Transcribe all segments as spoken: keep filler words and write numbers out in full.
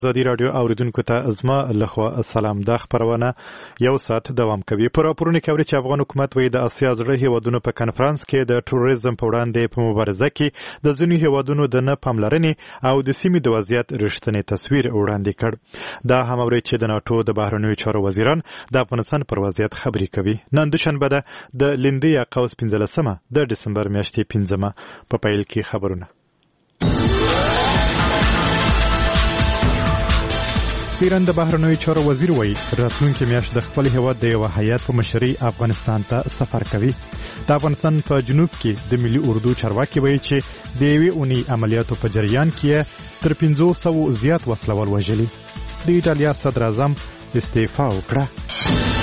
ازادي راډیو اوریدونکو ته زما لخوا سلام. دا خبرونه یو ساعت دوام کوي. په راپورونو کې اوري چې افغان حکومت وایي د اسیا زړه هیوادونو په کنفرانس کې د ټوریزم په وړاندې په مبارزه کې د ځینو هیوادونو د نه پاملرنې او د سیمې د وضعیت رښتینی تصویر وړاندې کړ. دا هم اوري چې د ناتو د بهرنیو چارو وزیران د افغانستان پر وضعیت خبرې کوي. نن دوشنبه ده د لیندې یا قوس پنځلسمه د دسمبر میاشتې پنځمه. په پیل کې خبرونه. ایران د بهرنیو چارو وزیر وایي راتلونکي میاشت د خپل هیواد د یو هیات په مشرۍ افغانستان ته سفر کوي. د افغانستان په جنوب کې د ملي اردو چارواکي وایي چې د یوې اونۍ عملیاتو په جریان کې تر پنځو سوو زیات وسلوال وژلي. د ایټالیا صدر اعظم استعفا وکړه.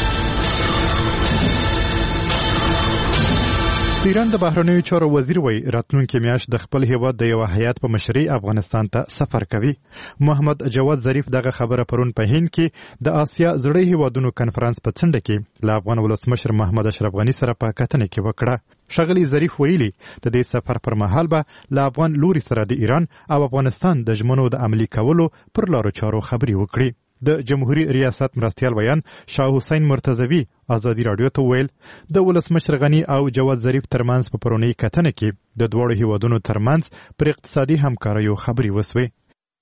ایران د بهرنیو چارو وزیر وایي راتلونکي میاشت د خپل هیواد د یو هیات په مشرۍ افغانستان ته سفر کوي. محمد جواد ظریف دغه خبره پرون په هند کې د آسیا زړې هیوادونو کنفرانس په څنډه کې له افغان ولسمشر محمد اشرف غني سره په کتنه کې وکړه. ښاغلي ظریف ویلي د دې سفر پر مهال به له افغان لوري سره د ایران او افغانستان د ژمنو د عملي کولو پر لارو چارو خبرې وکړي. د جمهوریت ریاست مرستیال ویان شاه حسین مرتضوی ازادي راډیو ته ویل د ولسمشر غني او جواد ظریف ترمنځ په پرونی کتنه کې د دوړو هیوادونو ترمنځ پر اقتصادي همکاریو خبرې وسوي.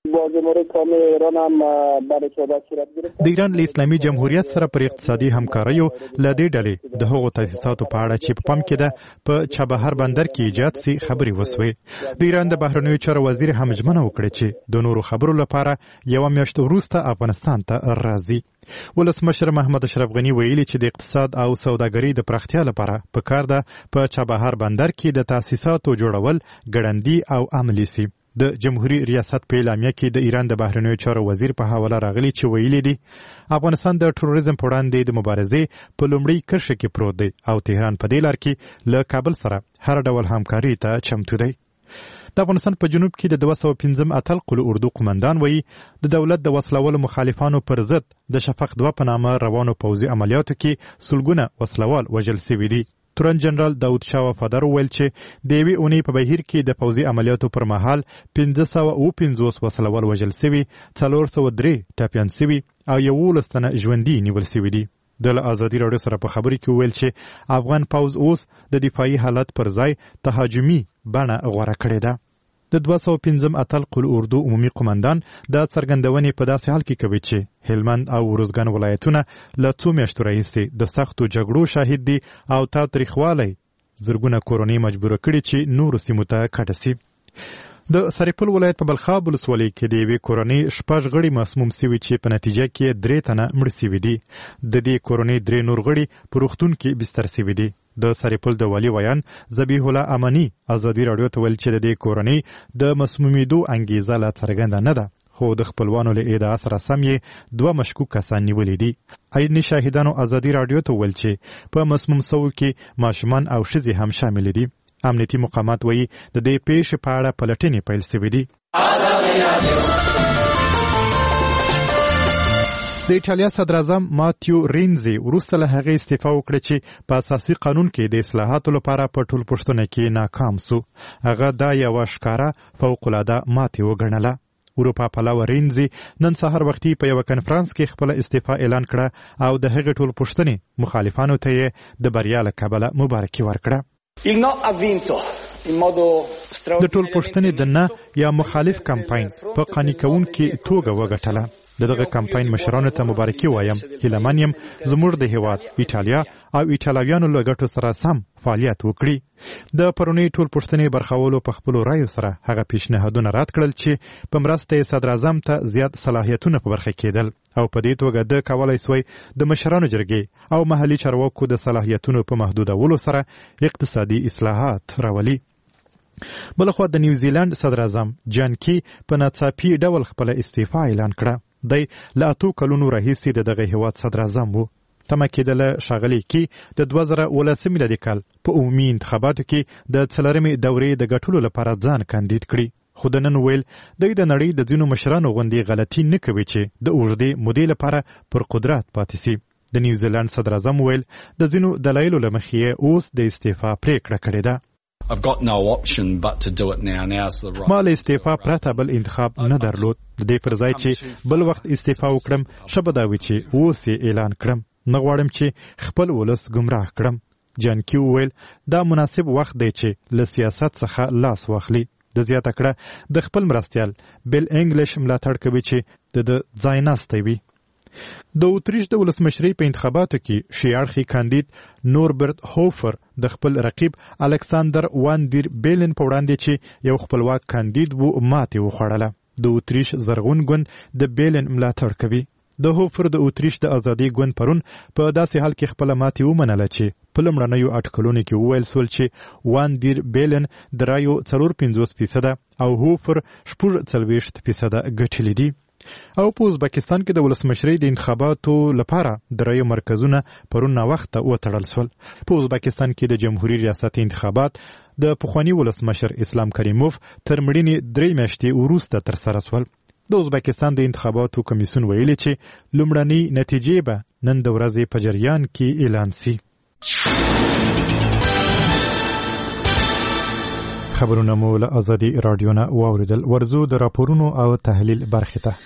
د ایران له اسلامي جمهوریت سره پر اقتصادي همکاریو له دې ډلې د هغو تاسیساتو په اړه چې په پام کې ده په چابهار بندر کې ایجاد سي خبرې وسوي. د ایران د بهرنیو چارو وزیر هم ژمنه وکړه چې د نورو خبرو لپاره یو میاشت وروسته افغانستان ته راځي. ولسمشر محمد اشرف غني ویلي چې د اقتصاد او سوداګرۍ د پراختیا لپاره په کار ده په چابهار بندر کې د تاسیساتو جوړول ګړندي او عملي سي. د جمهوریت ریاست په اعلامیه کې د ایران د بهرنیو چارو وزیر په حواله راغلی چې ویلي دي افغانستان د ټوریزم په وړاندې د مبارزې په لومړۍ کرښه کې پروت دی او تهران په دې لار کې له کابل سره هر ډول همکاري ته چمتو دی. د افغانستان په جنوب کې د دوه سوه پنځم اتل قل اردو قمندان وایي د دولت د وسلوالو مخالفانو پر ضد د شفق دوه په نامه روانو پوځي عملیاتو کې سلګونه وسلوال وژل سوي دي. تورن جنرال داود شاه وفادار وویل چې د یوې اونۍ په بهیر کې د پوځي عملیاتو پر مهال پنځه سوه اوه پنځوس وسلوال وژل سوي، څلور سوه درې ټپیان سوي او یولس تنه ژوندي نیول سوي دي. د ازادي راډیو سره په خبرې کې وویل چې افغان پوځ اوس د دفاعي حالت پر ځای تهاجمي بڼه غوره کړې ده. د دوه سوه پنځم اتل قل اردو عمومي قمندان د څرګندونې په داسې حال کې کوي چې هلمند او ارزګان ولایتونه له څو میاشتو راهیسې د سختو جګړو شاهد دي او تاوتریخوالی زرګونه کورنۍ مجبوره کړي چې نورو سیمو ته کډه سي. د سرپل ولایت په بلخاب ولسوالۍ کې د یوې کورنۍ شپږ غړي مسموم سوي چې په نتیجه کې درې تنه مړه سوي دي. د دې کورنۍ درې نور غړي په روغتون کې بستر سوي دي. د سرپل د والي ویان ذبیح الله امني ازادي راډیو ته ویل چې د دې کورنۍ د مسمومیدو انګیزه لا څرګنده نه ده، خو د خپلوانو له ادعا سره سم یې دوه مشکوک کسان نیولي دي. عیني شاهدانو ازادي راډیو ته ویل چې په مسموم سوو کې ماشومان او ښځې هم شامل دي. امنیتي مقامات وایي د دې پیښې په اړه پلټنې پیل سوي دي. د ایټالیا صدر اعظم ماتیو رینزي وروسته له هغې استعفا وکړه چې په اساسي قانون کې د اصلاحاتو لپاره په ټولپوښتنه کې ناکام سو. هغه دا یوه ښکاره فوقالعاده ماتې وګڼله. اروپا پلوه رینزي نن سهار وختي په یوه کنفرانس کې خپله استعفا اعلان کړه او د هغې ټولپوښتنې مخالفانو ته یې د بریا له کبله مبارکي ورکړه. د ټولپوښتنې د نه یا مخالف کمپاین په قانع کوونکې توګه وګټله. د دغه کمپاین مشرانو ته مبارکي وایم. هیله یم زموږ د هیواد ایټالیا او ایټالویانو له ګټو سره سم فعالیت وکړي. د پرونی ټولپوښتنې برخولو په خپلو رایو سره هغه پیشنهادونه رد کړل چې په مرسته یې صدر اعظم ته زیات صلاحیتونه په برخه کېدل او په دې توګه د کولای سوی د مشرانو جرګې او محلي چارواکو د صلاحیتونو په محدودولو سره اقتصادي اصلاحات راولي. بلخوا د نیوزیلند صدر اعظم جان کی په ناڅاپي ډول خپله استعفا اعلان کړه. دی له اتو کلونو راهیسې د دغه هیواد صدر اعظم و. تمه کېدله ښاغلي کی د دوه زره اوولسم میلادي کال په عمومي انتخاباتو کې د څلورمې دورې د ګټلو لپاره ځان کاندید کړي. خو د نن ویل دی د نړۍ د ځینو مشرانو غوندې غلطي نه کوي چې د اوږدې مودې لپاره پر قدرت پاتې سي. د نیوزیلند صدر اعظم ویل د ځینو دلایلو له مخې اوس د استعفا پریکړه کړې ده. I've got no option but to do it now. Now's the right. ما له استعفا پرته بل انتخاب نه درلود. د دې پر ځای چې بل وخت استعفا وکړم شبه دا وی چې اوس یې اعلان کړم. نه غواړم چې خپل ولس گمراه کړم. جان کیو ویل دا مناسب وخت دی چې له سیاست څخه لاس واخلي. د زیاته کړه د خپل مرستیال بیل انګلیش ملاتړ کوي چې د ځای ناستی وي. د اتریش د ولسمشرۍ په انتخاباتو کې شیاړخي کاندید نوربرت هوفر د خپل رقیب الکساندر وان دیر بیلن په وړاندې چې یو خپلواک کاندید وو ماتې وخوړله. د اتریش زرغون ګوند د بیلن ملاتړ کوي. د هوفر د اتریش د ازادي ګوند پرون په داسې حال کې خپل ماتې ومنله چې په لومړنیو اټکلونو کې وویل سول چې وان دیر بیلن د رایو څلور پنځوس فیصده او هوفر شپږ څلوېښت فیصده ګټلي دي. او په ازبکستان کې د ولسمشرۍ د انتخاباتو لپاره د رایو مرکزونه پرون ناوخته وتړل شول. په ازبکستان کې د جمهوریت ریاست انتخابات د پخواني ولسمشر اسلام کریموف تر مړینې درې میاشتې وروسته ترسره شول. د ازبکستان د انتخاباتو کمیسیون ویلي چې لومړنۍ نتیجې به نن د ورځې په جریان کې اعلان سي. خبرونه مو له ازادي رادیو نه واوریدل. ورزو د راپورونو او تحلیل برخې ته.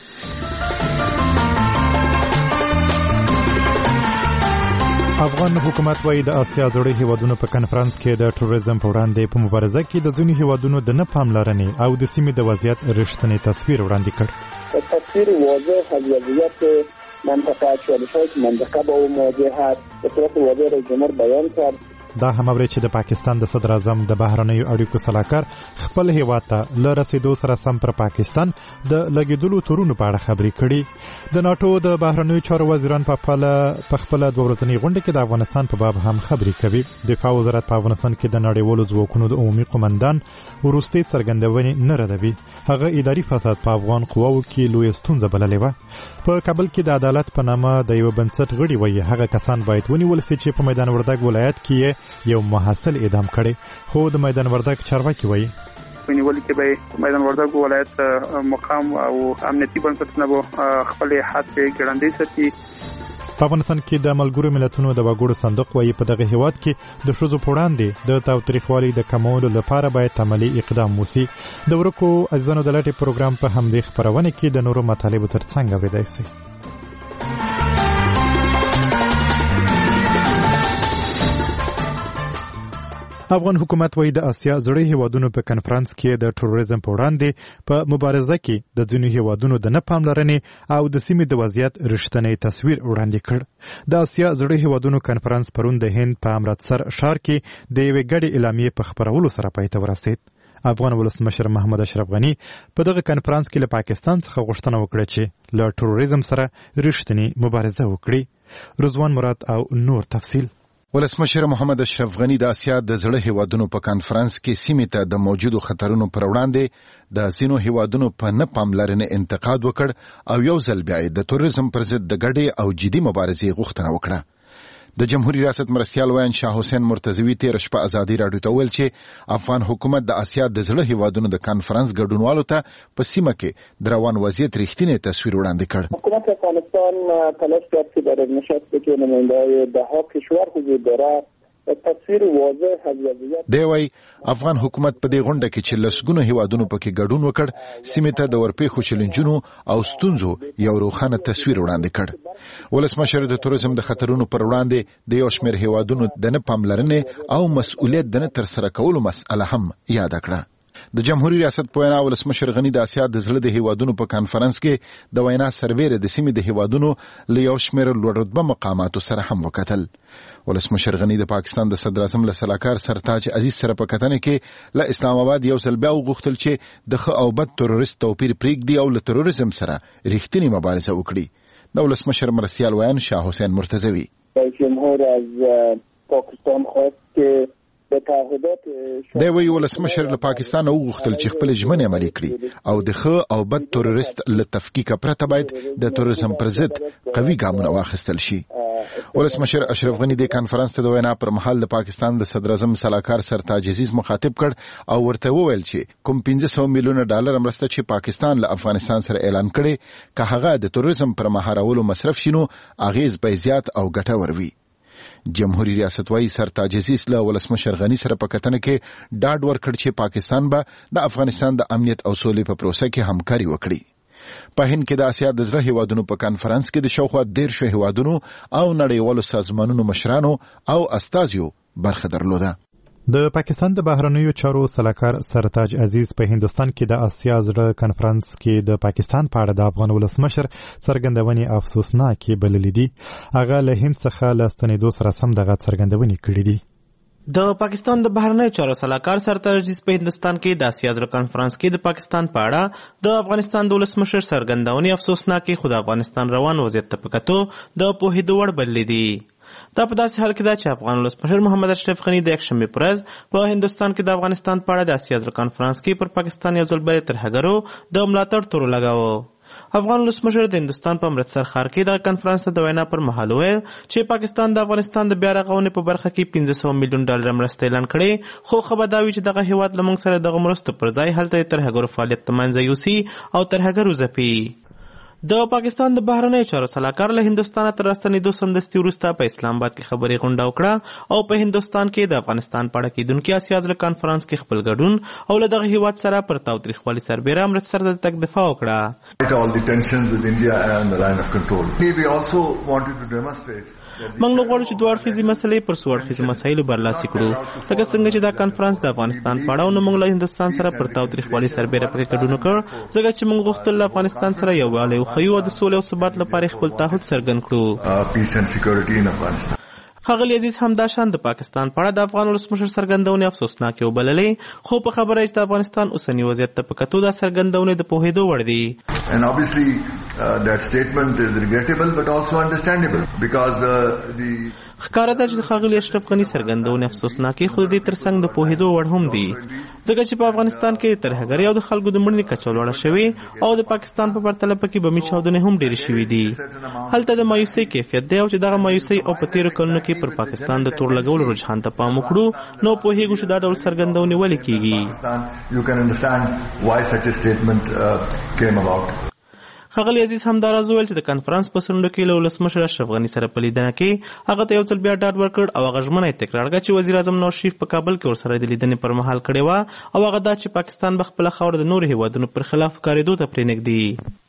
افغان حکومت وايي د اسیا زړې هیوادونو په کنفرانس کې د ټوریزم په وړاندې په مبارزه کې د ځینو هیوادونو د نه پاملرنې او د سیمې د وضعیت رښتینی تصویر وړاندې کړ. تصویر واضح از وضعیت منطقه چالش‌های منطقه با مواجهت به صورت واضح رئیس جمهور بیان کرد. دا هم اوري چې د پاکستان د صدر اعظم د بهرنیو اړیکو سلاکار خپل هیواد ته له رسیدو سره سم پر پاکستان د لګیدلو تورونو په اړه خبرې کړي. د ناتو د بهرنیو چارو وزیران په خپل په خپل دوه ورځنۍ غونډه کې د افغانستان په باب هم خبرې کوي. دفاع وزارت په افغانستان کې د نړیوالو ځواکونو د عمومي قومندان وروستي څرګندونې نه ردوي. هغه اداري فساد په افغان قواو کې لوی ستونزه بللې وه. په کابل کې د عدالت په نامه د یو بنسټ غړي وایي هغه کسان باید ونیول شي چې په میدان وردګ ولایت کې یو محصل اعدام کړي. خو د میدان وردګ چارواکي وایي ونیول کې به میدان وردګ ولایت مقام او امنیتي بنسټونه به خپل هڅې ګړندۍ ساتي. په افغانستان کې د ملګرو ملتونو د وګړو صندوق وایي په دغه هیواد کې د ښځو په وړاندې د تاوتریخوالي د کمولو لپاره باید عملي اقدام وشي. د ورکو عزیزانو د لټې پروګرام په همدې خپرونه کې د نورو مطالبو ترڅنګ اورېدای شئ. افغان حکومت وایي د اسیا زړې هیوادونو په کنفرانس کې د ټوریزم په وړاندې په مبارزه کې د ځینو هیوادونو د نه پاملرنې او د سیمې د وضعیت رښتینی تصویر وړاندې کړ. د اسیا زړې هیوادونو کنفرانس پرون د هند په امرتسر ښار کې د یوې ګډې اعلامیې په خپرولو سره پای ته ورسید. افغان ولسمشر محمد اشرف غنی په دغه کنفرانس کې له پاکستان څخه غوښتنه وکړه چې له ټوریزم سره رښتینی مبارزه وکړي. رضوان مراد او نور تفصیل. ولسمشر محمد اشرف غنی د اسیا د زړه هیوادونو په کانفرنس کې سیمې ته د موجودو خطرونو پر وړاندې د ځینو هیوادونو په نه پاملرنې انتقاد وکړ او یو ځل بیا د توریزم پر ضد د ګډې او جدي مبارزې غوښتنه وکړه. د جمهوریت ریاست مرستیال ویان شاه حسین مرتضوی تیر شپه ازادي راډیو ته ویل چې افغان حکومت د اسیا د زړه هیوادونو د کانفرنس ګډونوالو ته په سیمه کې د روان وضعیت رښتینی تصویر وړاندې کړ. حکومت افغانستان تلاش کرد که در نشست که نماینده‌های ده‌ها کشور حضور دارد تصویر واضح از وضعیت دی وای افغان حکومت په دې غونډه کې چې لسګونو هیوادونو پکې ګډون وکړ سیمه ته د ورپېښو چیلنجونو او ستونزو یو روښانه تصویر وړاندې کړ. ولسمشر د توریزم د خطرونو پر وړاندې د یو شمېر هیوادونو د نه پاملرنې او مسؤلیت د نه ترسره کولو مسأله هم یاد کړه. د جمهوریت ریاست په وینا ولسمشر غنی د اسیا د زړه د هیوادونو په کانفرنس کې د وینا سرویره د سیمې د هیوادونو له یو شمېر لوړ رتبه مقاماتو سره هم وکتل. ولسمشر غنی د پاکستان د صدر اعظم له سلاکار سرتاج عزیز سره په کتنه کې له اسلام آباد یو ځل بیا وغوښتل چې د ښه او بد تروریست توپیر پرېږدي او له تروریزم سره رښتینی مبارزه وکړي. د ولسمشر مرستیال ویان شاه حسین مرتضوی رئیس جمهور از پاکستان خواست که دی وی ولسمشر له پاکستان وغوښتل چې خپل ژمنې عملي کړي او د ښه او بد تروریست له تفکیک پرته باید د تروریزم پر ضد قوي ګامونه واخیستل شي. ولسمشر اشرف غنی د کانفرنس ته د وینا پر مهال د پاکستان د صدر اعظم سلاکار سرتاج عزیز مخاطب کړ او ورته وویل چې کوم پنځه سوه میلیونه ډالر مرسته چې پاکستان له افغانستان سره اعلان کړي که هغه د تروریزم پر مهارولو مصرف شینو اغیز به زیات او ګټور وي. جمهوریت ریاست وايي سرتاج عزیز له ولسمشر غنی سره په کتنه کې ډاډ ورکړ چې پاکستان به د افغانستان د امنیت او سولې په پروسه کې همکاري وکړي. په هند کې د اسیا د زړه هیوادونو په کانفرنس کې د شاوخوا دیرشو هیوادونو او نړیوالو سازمانونو مشرانو او استازیو برخه درلوده. د پاکستان د بهرنیو چارو سلاکار سرتاج عزیز په هندستان کې د اسیا زړه کانفرنس کې د پاکستان په اړه د افغان ولسمشر څرګندونې افسوسناکې بللې دي. هغه له هند څخه له ستنېدو سره سم دغه څرګندونې کړې دي. د پاکستان د بهرنیو چارو سلاکار سرتاج عزیز په هندستان کې د اسیا زړه کانفرنس کې د پاکستان په اړه د افغانستان د ولسمشر څرګندونې افسوسناکې خو د افغانستان روان وضعیت ته په کتو د پوهېدو وړ بللې دي. دا په داسې حال کې ده چې افغان ولسمشر محمد اشرف غني د یکشنبې په ورځ په هندوستان کې د افغانستان په اړه د اسیا زړه کانفرنس کې پر پاکستان یو ځل بیا ترهګرو د ملاتړ تور لګاوه. افغان ولسمشر د هندوستان په امرتسر ښار کې د کانفرنس د وینا پر مهال وویل چې پاکستان د افغانستان د بیا رغونې په برخه کې پنځه سوه میلیون ډالر مرسته اعلان کړې، خو ښه به دا وي چې دغه هیواد له موږ سره دغه مرستو پر ځای هلته د ترهګرو فعالیت له منځه یوسي او ترهګر وځپي. د پاکستان د بهرنیو چارو سلاکار له هندوستانه تر راستنېدو سمدستي وروسته په اسلام آباد کې خبرې غونډه وکړه او په هندوستان کې د افغانستان په اړه کېدونکي اسیا زړه کانفرنس کې خپل ګډون او له دغه هیواد سره پر تاوتریخوالي سربیره امرتسر ته د تګ دفاع وکړه. موږ نو غواړو چې دوه اړخیزې مسلې پر څو اړخیزو مسایلو برلاسي کړو، لکه څنګه چې دا کانفرنس د افغانستان په اړه نو موږ له هندوستان سره پر تاوتریخوالي سربیره پکې ګډون وکړ، ځکه چې موږ غوښتل له افغانستان سره یووالی وښیو او د سولې او ثبات لپاره خپل تعهد څرګند کړو. ښاغلي عزیز همداشان د پاکستان په اړه د افغان ولسمشر څرګندونې افسوسناکې وبللې، خو په خبره چې د افغانستان اوسني وضعیت ته په کتو دا څرګندونې د پوهېدو وړ دي. And obviously uh, that statement is regrettable but also understandable because uh, the ښکاره ده چې ښاغلي اشرف غني څرګندونې افسوسناکې خو د دې تر څنګ د پوهېدو وړ هم دي، ځکه چې په افغانستان کې د ترهګرۍ او د خلکو د مړینې کچه لوړه شوې او د پاکستان په پرتله پکې بمي چاودنې هم ډېرې شوې دي. هلته د مایوسۍ کیفیت دی او چې دغه مایوسۍ او په تېرو کلونو کې پر پاکستان د تور لګولو رجحان ته پام وکړو نو پوهېږو چې دا ډول څرګندونې ولې کېږي. ښاغلي عزیز همداراز وویل چې د کانفرنس په څنډو کې له ولسمشر اشرف غني سره په لیدنه کې هغه ته یو ځل بیا ډاډ ورکړ او هغه ژمنه یې تکرار کړه چې وزیر اعظم نواز شریف په کابل کې ورسره د لیدنې پر مهال کړې وه او هغه دا چې پاکستان به خپله خاوره د نورو هیوادونو پر خلاف کارېدو ته پرېنږدي.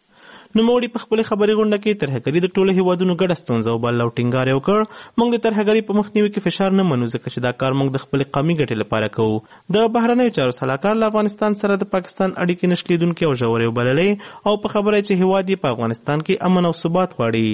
نوموړي په خپلې خبرې غونډه کې ترهګري د ټولو هیوادونو ګډه ستونزه وبلله او ټینګار یې وکړ موږ د ترهګرۍ په مخنیوي کې فشار نه منو ځکه چې دا کار موږ د خپلې قومي ګټې لپاره کوو. د بهرنیو چارو سلاکار له افغانستان سره د پاکستان اړیکې نښلېدونکې او ژورې وبللې او په خبره چې هیواد یې په افغانستان کې امن او ثبات غواړي.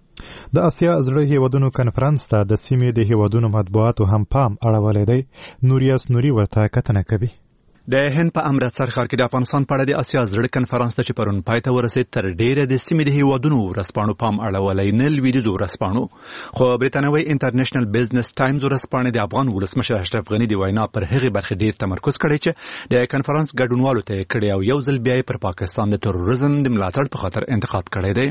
د اسیا زړه هیوادونو کانفرنس ته د سیمې د هیوادونو مطبوعاتو هم پام اړولی دی. نوریاس نوري ورته کتنه کوي. د هند په امرتسر ښار کې د افغانستان په اړه د اسیا زړه کنفرانس ته چې پرون پای ته ورسېد تر ډیره د سیمې د هیوادونو ورځپاڼو پام اړولی نه لویدیځو ورځپاڼو، خو بریتانوي انټرنیشنل بزنس ټایمز ورځپاڼې د افغان ولسمشر اشرف غني د وینا پر هغې برخې ډیر تمرکز کړی چې د کنفرانس ګډونوالو ته یې کړی او یو ځل بیا یې پر پاکستان د تروریزم د ملاتړ په خاطر انتقاد کړی دی.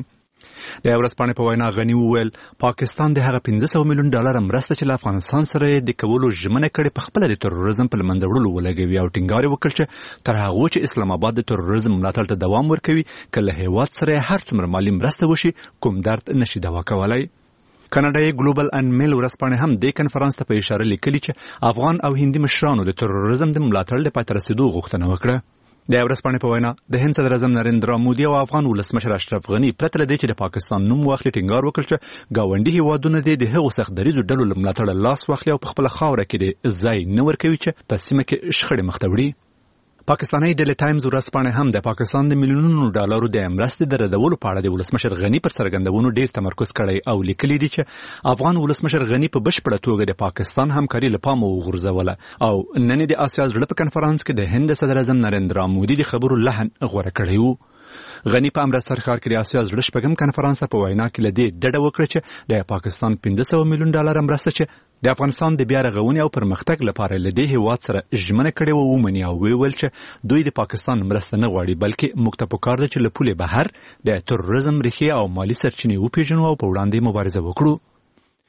د ورځپاڼې په وینا غني وویل پاکستان د هغه پنځه سوه میلیون ډالر مرسته چې له افغانستان سره یې د کولو ژمنه کړې په خپله د تروریزم په له منځه وړلو ولګوي او ټینګار یې وکړ چې تر هغو چې اسلام آباد د تروریزم ملاتړ ته دوام ورکوي که له هیواد سره یې هر څومره مالي مرسته وشي کوم درد نشي دوا کولی. کاناډایي ګلوبل ان میل ورځپاڼې هم دې کنفرانس ته په اشاره لیکلي چې افغان او هندي مشرانو د تروریزم د ملاتړ د پای ته رسېدو غوښتنه وکړه. د ورځپاڼې په وینا د هند صدر اعظم نریندرا مودي او افغان ولسمشر اشرف غني پرته له دې چې د پاکستان نوم واخلي ټینګار وکړ چې ګاونډي هیوادونه دې د هغو سخت دریځو ډلو له ملاتړه لاس واخلي او په خپله خاوره کې د ځای نه ورکوي چې په سیمه کې شخړې مخ ته وړي. پاکستاني ډیلی ټایمز ورځپاڼې هم د پاکستان د میلیونونو ډالرو د مرستې د ردولو په اړه د ولسمشر غني پر څرګندونو ډیر تمرکز کړی او لیکلي دي چې افغان ولسمشر غني په بشپړه توګه د پاکستان همکاري له پامه وغورځوله او نن د اسیا زړه په کنفرانس کې د هند صدر اعظم نریندرا مودي د خبرو لحن غوره کړی و. غني په امرتسر ښار کې د اسیا زړه شپږم کنفرانس په وینا کې له دې ډډه وکړه چې د پاکستان پنځه سوه میلیون ډالر مرسته چې د افغانستان د بیا رغونې او پرمختګ لپاره له دې هیواد سره ژمنه کړې وه ومني او ویل چې دوی د پاکستان مرسته نه غواړي بلکې موږ ته پکار ده چې له پولې بهر د تروریزم ریښې او مالي سرچینې وپېژنو او په وړاندې مبارزه وکړو.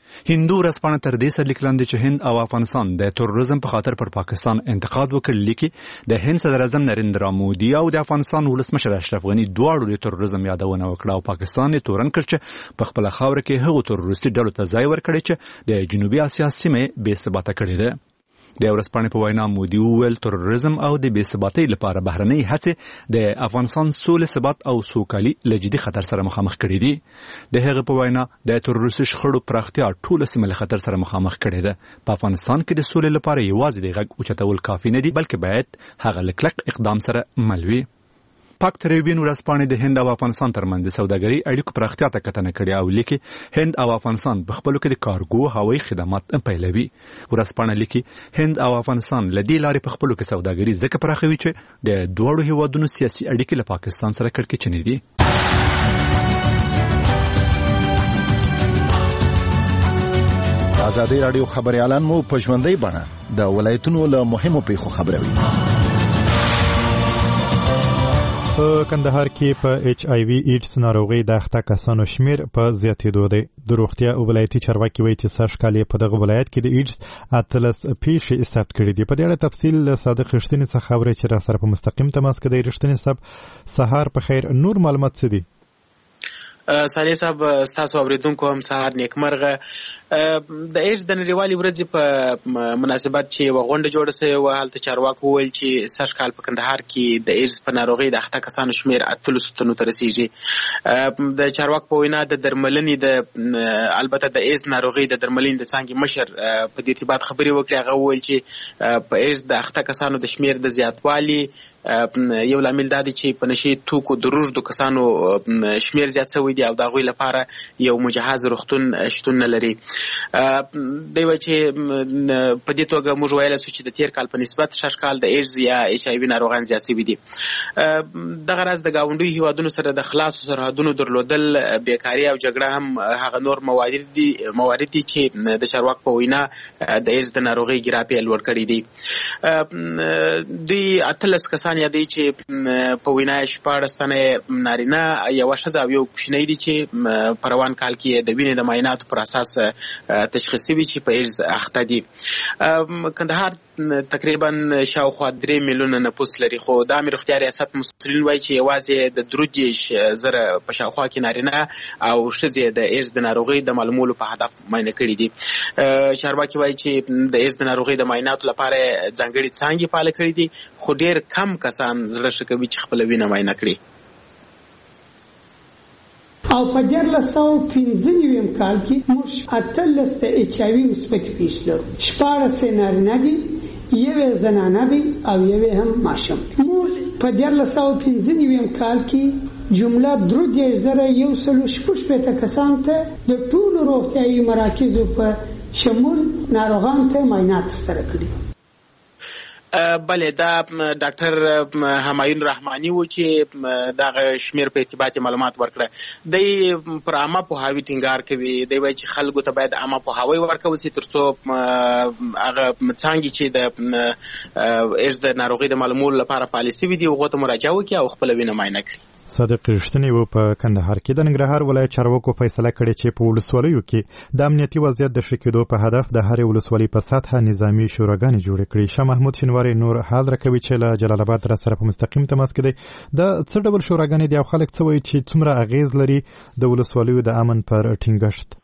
هندو ورځپاڼه تر دې سره لیکلان دي چې هند او افغانستان د تروریزم په خاطر پر پاکستان انتقاد وکړ، لیکي د هند صدر اعظم نریندرا مودي او د افغانستان ولسمشر اشرف غني دواړو د تروریزم یادونه وکړه او پاکستان یې تورن کړ چې په خپل خاور کې هغو تروریستي ډلو ته ځای ورکړي چې د جنوبي اسیا سیمه بې ثباته کړې ده. د ورځپاڼې په وینا مودي وویل تروریزم او د بې ثباتۍ لپاره بهرنۍ هڅې د افغانستان سولې، ثبات او سوکالي له جدي خطر سره مخامخ کړي دي. د هغه په وینا د تروریستي شخړو پراختیا ټوله سیمه له خطر سره مخامخ کړي ده. په افغانستان کې د سولې لپاره یوازې د غږ اوچتول کافي نه دي، بلکې باید هغه له کلک اقدام سره مل وي. پاک تریبیون ورځپاڼې د هند او افغانستان ترمنځ د سوداګرۍ اړیکو پراختیا ته کتنه کړې او لیکي هند او افغانستان په خپلو کې د کارګو هوایي خدمات پیلوي. ورځپاڼه لیکي هند او افغانستان له دې لارې په خپلو کې سوداګري ځکه پراخوي چې د دواړو هیوادونو سیاسي اړیکې له پاکستان سره کړکېچنې دي. ازادي راډیو خبريالان مو په ژوندۍ بڼه د ولایتونو له مهمو پیښو خبروي. په کندهار کې په ایچ آی وی ایډز ناروغي د اخته کسانو شمیر په زیاتېدو دی. د روغتیا او ولایتي چارواکي وایي چې سږ کال په دغه ولایت کې د ایډز اتلس پیښې ثبت کړي دي. په دې اړه تفصیل صادق رښتینی څخه اوري چې را سره په مستقیم تماس کې دی. رښتینی صاحب سهار په خیر، نور معلومات څه دي؟ صالح صاحب ستاسو اوریدونکو هم سهار نیکمرغه. د ایډز د نړیوالې ورځې په مناسبت چې یوه غونډه جوړه سوې وه، هلته چارواکو وویل چې سږ کال په کندهار کې د ایډز په ناروغۍ د اخته کسانو شمېر اتلسو تنو ته رسېږي. د چارواکو په وینا د درملنې د البته د ایډز ناروغۍ د درملنې د څانګې مشر په دې ارتباط خبرې وکړې. هغه وویل چې په ایډز د اخته کسانو د شمېر د زیاتوالي یو لامل دا دی چې په نشي توکو د روږدو کسانو شمېر زیات شوی دی او د هغوی لپاره یو مجهز روغتون شتون نه لري. دی وایي چې په دې توګه موږ ویلی سو چې د تېر کال په نسبت شش کال د ایډز یا ایچ آی وي ناروغان زیات شوي دي. دغه راز د ګاونډیو هیوادونو سره د خلاصو سرحدونو درلودل، بیکاري او جګړه هم هغه نور موارد دي موارد دي چې د چارواکو په وینا د ایډز د ناروغۍ ګراپې لوړ کړي دي. دوی اتلس کسان یادوي چې په وینا یې شپاړس تنه نارینه، یوه ښځه او یو کوچنی دي چې په روان کال کې د وینې د معایناتو پر اساس تشخیص شوي چې په ایډز اخته دي. کندهار تقریبا شاوخوا درې میلیونه نفوس لري، خو د عامې روغتیا ریاست مسؤلین وایي چې یوازې د درې دېرش زره په شاوخوا کې نارینه او ښځې د ایډز د ناروغۍ د معلومولو په هدف معاینه کړي دي. چارواکي وایي چې د ایډز د ناروغۍ د معایناتو لپاره ځانګړې څانګې فعاله کړي دي، خو ډېر کم کسان زړه ښه کوي چې خپله وینه معاینه کړي. او په دیارلس سوه پنځه نوي کال کې موږ اتلس د ایچ آی وي مثبتې پیښې لرو، شپاړس یې نارینه دي، یو یې زنانه دي او یو یې هم ماشوم. موږ په دیارلس سوه پنځه نوي کال کې جمله درې دېرش زره یو سلو شپږ شپېته کسانو ته د ټولو روغتیایي مراکزو په شمول ناروغانو ته معاینات ترسره کړي. بله، دا ډاکټر همایون رحماني و چې دغه شمیر په ارتباط معلومات ورکړه. دی پر عامه پوهاوي ټینګار کوي. دی وایي چې خلکو ته باید عامه پوهاوی ورکول شي تر څو هغه څانګې چې د ایډز د ناروغۍ د معلومولو لپاره فعالې شوي دي هغو ته مراجعه وکړي او خپله وینه معاینه کړي. صادق رښتینی و په کندهار کې د ننګرهار ولایت چارواکو فیصله کړې چې په ولسوالیو کې د امنیتي وضعیت د ښه کېدو په هدف د هرې ولسوالۍ په سطحه نظامي شوراګانې جوړې کړي. شاه محمود شینواری نور حال راکوي چې له جلال آباد را سره په مستقیم تماس کې دی. د څه ډول شوراګانې دي او خلک څه وایي چې څومره اغیز لري د ولسوالیو د امن پر ټینګښت؟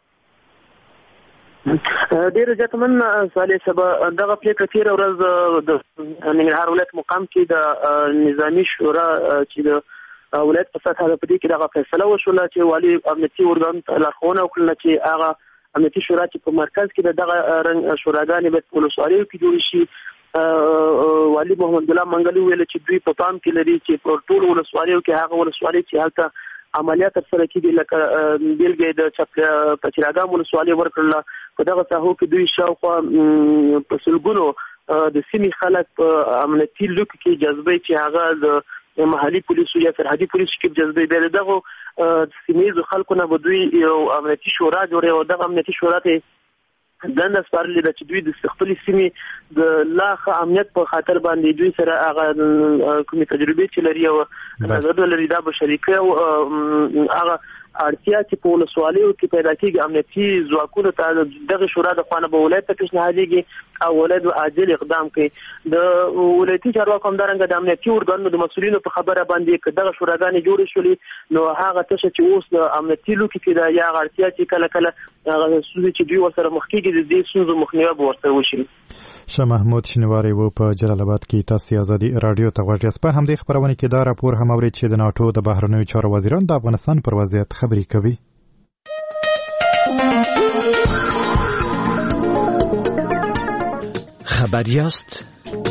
ډېر زیاتمن صالح صاحب، دغه پریکړه تېره ورځ د ننګرهار ولایت مقام کې د نظامي شورا چې د ولایت په سطحه د پدې کې دغه فیصله وشوله چې والي امنیتي ارګان ته لارښوونه وکړله چې هغه امنیتي شورا چې په مرکز کې دغه رنګ شوراګانې باید په ولسوالیو کې جوړې شي. والي محمد الله منګلي ویل چې دوی په پام کې لري چې په ټولو ولسوالیو کې هغه ولسوالۍ چې هلته عملیات ترسره کېږي لکه بیلګې د پچیراګام ولسوالۍ ورکړله، په دغه ساحو کې دوی شاوخوا په سلګونو د سیمې خلک په امنیتي لوکو کې جذبوي چې هغه د محلي پولیسو یا سرحدي پولیسو کې جذبوي. بیا د دغو سیمهیزو خلکو نه به دوی یو امنیتي شورا جوړوي او دغه امنیتي شورا ته دنده سپارلې ده چې دوی د خپلې سیمې د لا ښه امنیت په خاطر باندې دوی سره هغه کومې تجربې چې لري او نظرونه لري دا به شریکوي او هغه اړتیا چې په ولسوالیو کې پیدا کیږي امنیتي ځواکونو ته دغه شورا د خوانه په ولایت کې پیشنهادېږي او ولایت عاجل اقدام کوي. د ولایتي چارواکو همدارنګه د امنیتي ارګانونو د مسؤلینو په خبره باندې چې دغه شوراګانې جوړې شولې نو هغه څه چې اوس د امنیتي لوکي کې د یا اړتیا چې کله کله هغه څه چې دوی ورسره مخ کېږي د دې څه مخنیوي به ورسره وشي. شاه محمود شینواری و په جلال آباد کې تاسو ازادي رادیو ته غوږ یاست. په همدې خبرونه کې دا راپور هم اورید چې د ناتو د بهرنیو چارو وزیران د افغانستان پر وضعیت خبرې کوي. خبر یاست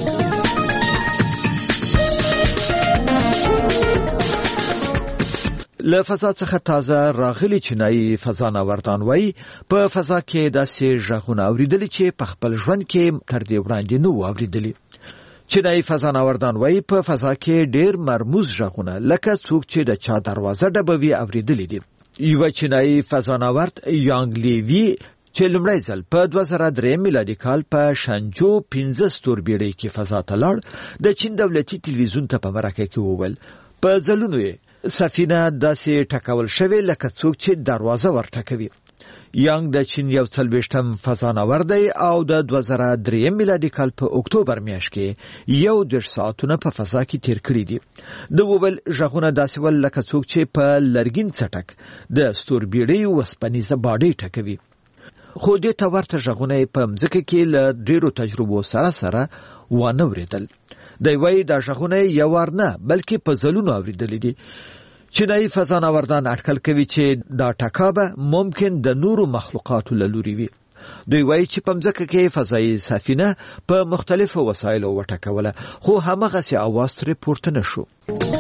له فضا څخه تازه راغلي چینایي فضانوردان وایي په فضا کې داسې غږونه اوریدلي چې په خپل ژوند کې تر دې وړاندې نه و اوریدلي. چینایي فضانوردان وایي په فضا کې ډېر مرموز غږونه لکه څوک چې د چا دروازه ډبوي اوریدلي دي. یو چینایي فضانورد یانګ لیوی چې لومړی ځل په دوه زره درې میلادي کال په شانجو پنځه ستوربیړۍ کې فضا ته لاړ د چین دولتي تلویزیون ته په مرکه کې وویل په ځلونو یې سفینه داسې ټکول شوې لکه څوک چې دروازه ورټکوي. یانګ د چین یو څلوېښتم فضانورد دی او د دوه زره درې میلادي کال په اکتوبر میاشت کې یو دېرش ساعتونه په فضا کې تیر کړي دي. د وویل غږونه داسې ول لکه څوک چې په لرګین څټک د ستوربیړۍ وسپنیزه باډۍ ټکوي. خو دې ته ورته غږونه په مځکه کې له ډېرو تجربو سره سره وانه وریدل. دی وایي دا غږونه یو وار نه بلکې په ځلونو اوریدلي دي. چینایي فضانوردان اټکل کوي چې دا ټکابه ممکن د نورو مخلوقاتو له لوري وي. دوی وایي چې په مځکه کې فضایي سفینه په مختلفو وسایلو وټکوله خو هماغسې اواز ترې پورته نه شو.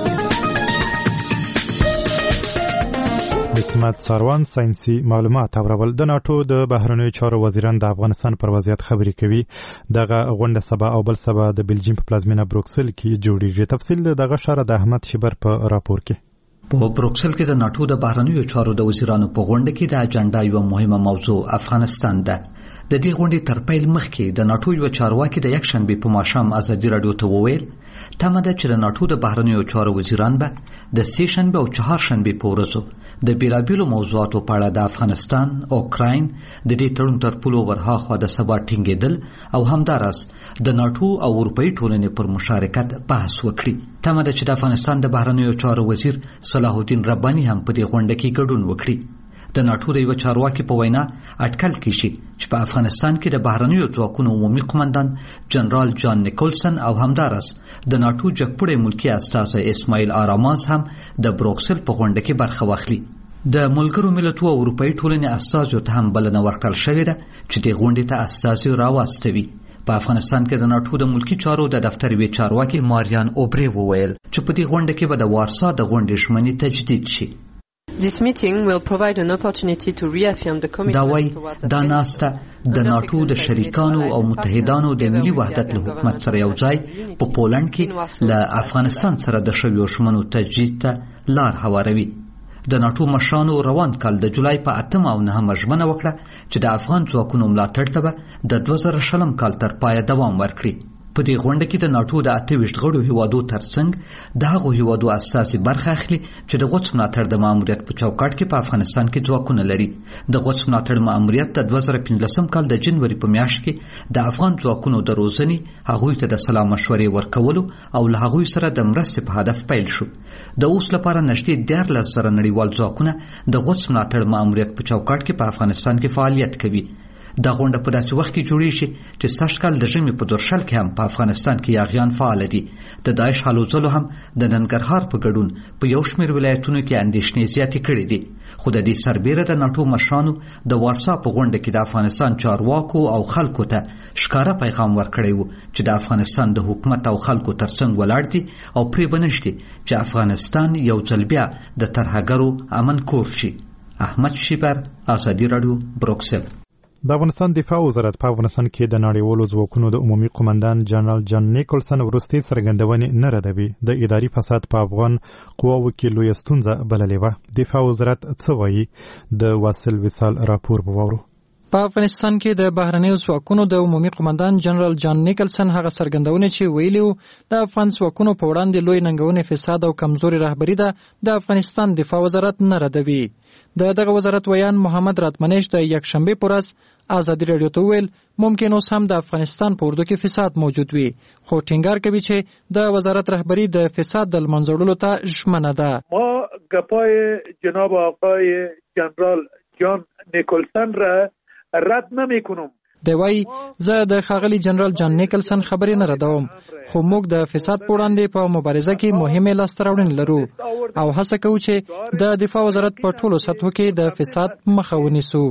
اسمت ساروان ساينسي معلومات اورول. د ناتو د بهرنیو چارو وزیران د افغانستان پر وضعیت خبرې کوي. دغه غونډه سبا او بل سبا د بلجیم په پلازمینه بروکسل کې جوړیږي. تفصیل دغه شاره د احمد شبر په راپور کې. په بروکسل کې د ناتو د بهرنیو چارو د وزیرانو په غونډه کې د اجنډا یو مهمه موضوع افغانستان ده. د دې غونډې تر پیل مخکې د ناتو یو چارواکي د یکشنبه په ماښام ازادي رادیو ته وویل تمه ده چې د ناتو د بهرنیو چارو وزیران به د سه شنبه او چهارشنبه په ورځو د بیلابیلو موضوعاتو په اړه د افغانستان، اوکراین د دې تړون تر پلو ورهاخوا د سبا ټینګېدل او همداراز د ناتو او اروپایي ټولنې پر مشارکت بحث وکړي. تمه ده چې د افغانستان د بهرنیو چارو وزیر صلاح الدین رباني هم په دې غونډه کې ګډون وکړي. د ناتو د یو چارواکي په وینا اټکل کیږي چې په افغانستان کې د بهرنیو ځواکونو عمومي قومندان جنرال جان نیکولسن او همداراز د ناتو جګپوړی ملکی استازی اسماعیل آراماس هم د بروکسل په غونډه کې برخه واخلي. د ملګرو ملتونو او اروپایي ټولنې استازو ته هم بلنه ورکړل شوې ده چې د غونډې ته استازي راوستوي. په افغانستان کې د ناتو د ملکی چارو د دفتر وی چارواکي ماریان اوبری وویل چې په دې غونډه کې به د وارسا د غونډې ژمنې تجدید شي. This meeting will provide an opportunity to reaffirm the commitment towards دا ناسته د ناتو د شریکانو او متحدانو د ملي وحدت له حکومت سره یو ځای په پولند کې له افغانستان سره د شویو ژمنو تجدید ته لار هواروي. د ناتو مشرانو روان کال د جولای په اتم او نهم ژمنه وکړه چې د افغان ځواکونو ملاتړ ته به د دوه زره شلم کال تر پایه دوام ورکړي. په دې غونډه کې د ناتو د اته ویشت غړو هیوادو ترڅنګ د هغو هیوادو اساسي برخه اخلي چې د غوڅ ملاتړ د ماموریت په چوکاټ کې په افغانستان کې ځواکونه لري. د غوڅ ملاتړ ماموریت د دوه زره پنځلسم کال د جنوري په میاشت کې د افغان ځواکونو د روزنې هغوی ته د سلا مشورې ورکولو او له هغوی سره د مرستې په هدف پیل شو. د اوس لپاره نږدې دیارلس زره نړیوال ځواکونه د غوڅ ملاتړ ماموریت په چوکاټ کې په افغانستان کې فعالیت کوي. دا غونډه په داسې وخت کې جوړیږي چې سږ کال د ژمي په دورشل کې هم په افغانستان کې یاغیان فعال دي. د داعش هلو ځلو هم د ننګرهار په ګډون په یو شمېر ولایتونو کې اندېښنې زیاتې کړې دي. خو د دې سربیره د ناتو مشرانو د وارسا په غونډه کې د افغانستان چارواکو او خلکو ته ښکاره پیغام ورکړی و چې د افغانستان د حکومت او خلکو ترڅنګ ولاړ دي او پرې به نشدي چې افغانستان یو ځل بیا د ترهګرو امن کور شي. احمد شیبر، ازادي رادیو، بروکسل. د افغانستان دفاع وزارت په افغانستان کې د نړیوالو ځواکونو د عمومي قومندان جنرال جان نیکولسن وروستۍ څرګندونې نه ردوي. د اداري فساد په افغان قواوو کې لویه ستونزه بللې وه. دفاع وزارت څه وایي؟ د واصل وصال راپور به واورو. په افغانستان کې د بهرنیو ځواکونو د عمومي قومندان جنرال جان نیکلسن هغه څرګندونه چې ویلي وو د افغان ځواکونو په وړاندې لوی ننګونې فساد او کمزوري رهبري ده د افغانستان دفاع وزارت نه ردوي. د دغه وزارت ویان محمد راتمنیش د یکشنبه پر ورځ ازادي رادیو ته ویل ممکن اوس هم د افغانستان په اردو کې فساد موجود وي، خو ټینګار کوي چې د وزارت رهبری د فساد د منځوړلو ته ژمنه ده. ما گپای جناب آقای جنرال جان نیکلسن را رد نمیکنم. دی وای زه د ښاغلي جنرال جان نیکلسن خبرې نه ردوم، خو موږ د فساد په وړاندې په مبارزه کې مهمه لاسته راوړنې لرو او هڅه کوو چې د دفاع وزارت په ټولو سطحو کې د فساد مخه ونیسو.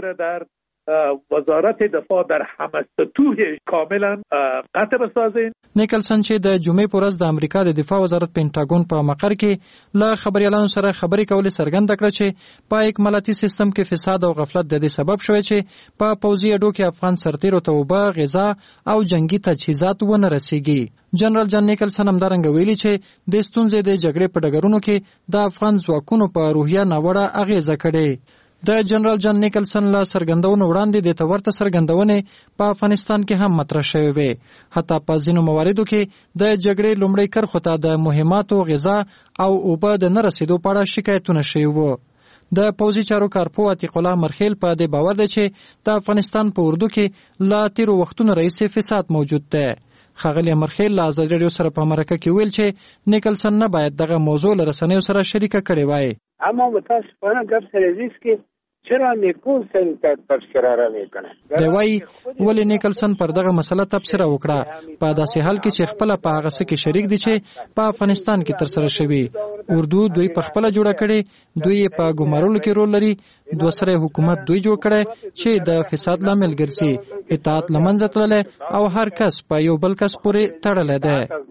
وزارت دفاع در همه سطوح کاملا قطع بسازین. نیکلسن چې د جمعې پر ورځ د امریکا د دفاع وزارت پینټاګون په مقر کې له خبريالانو سره خبرې کولې څرګنده کړه چې په اکمالاتي سیستم کې فساد او غفلت د دې سبب شوی چې په پوځي اډو کې افغان سرتیرو ته اوبه، غذا او جنگي تجهیزات ونه رسیږي. جنرال جان نیکلسن همدارنګه ویلي چې د ستونزې د جګړې په ډګرونو کې د افغان ځواکونو په روحیه ناوړه اغیزه کړې. د جنرال جان نیکلسن له څرګندونو وړاندې د تورته څرګندونې په افغانستان کې هم مطرح شوې وې. حتی په ځینو مواردو کې د جګړې لومړۍ کرښو ته د مهماتو، غذا او اوبه د نه رسیدو په اړه شکایتونه شوي وو. د پوځي چارو کارپو عتیق الله مرخیل په دې باور دی چې د افغانستان په اردو کې له تیرو وختونو راهیسې فساد موجود دی. ښاغلی مرخیل له ازادي راډیو سره په مرکه کې ویل چې نیکلسن نه باید دغه موضوع له رسنیو سره شریکه کړې وای. اما متاسفانه ګپ سرزیس کې چرا نیکلسن ته تبصره را وکړه. دی وای ولې نیکلسن پر دغه مسله تبصره وکړه په داسې حال کې چې خپل په هغه څه کې شریک دي چې په افغانستان کې تر سره شوی. اردو دوی په خپل جوړه کړي، دوی په ګمارلو کې رول لري، دوه سره حکومت دوی جوړ کړي چې د فساد لامل ګرځي، اطاعت لمنځه تللی او هر کس په یو بل کس پورې تړلی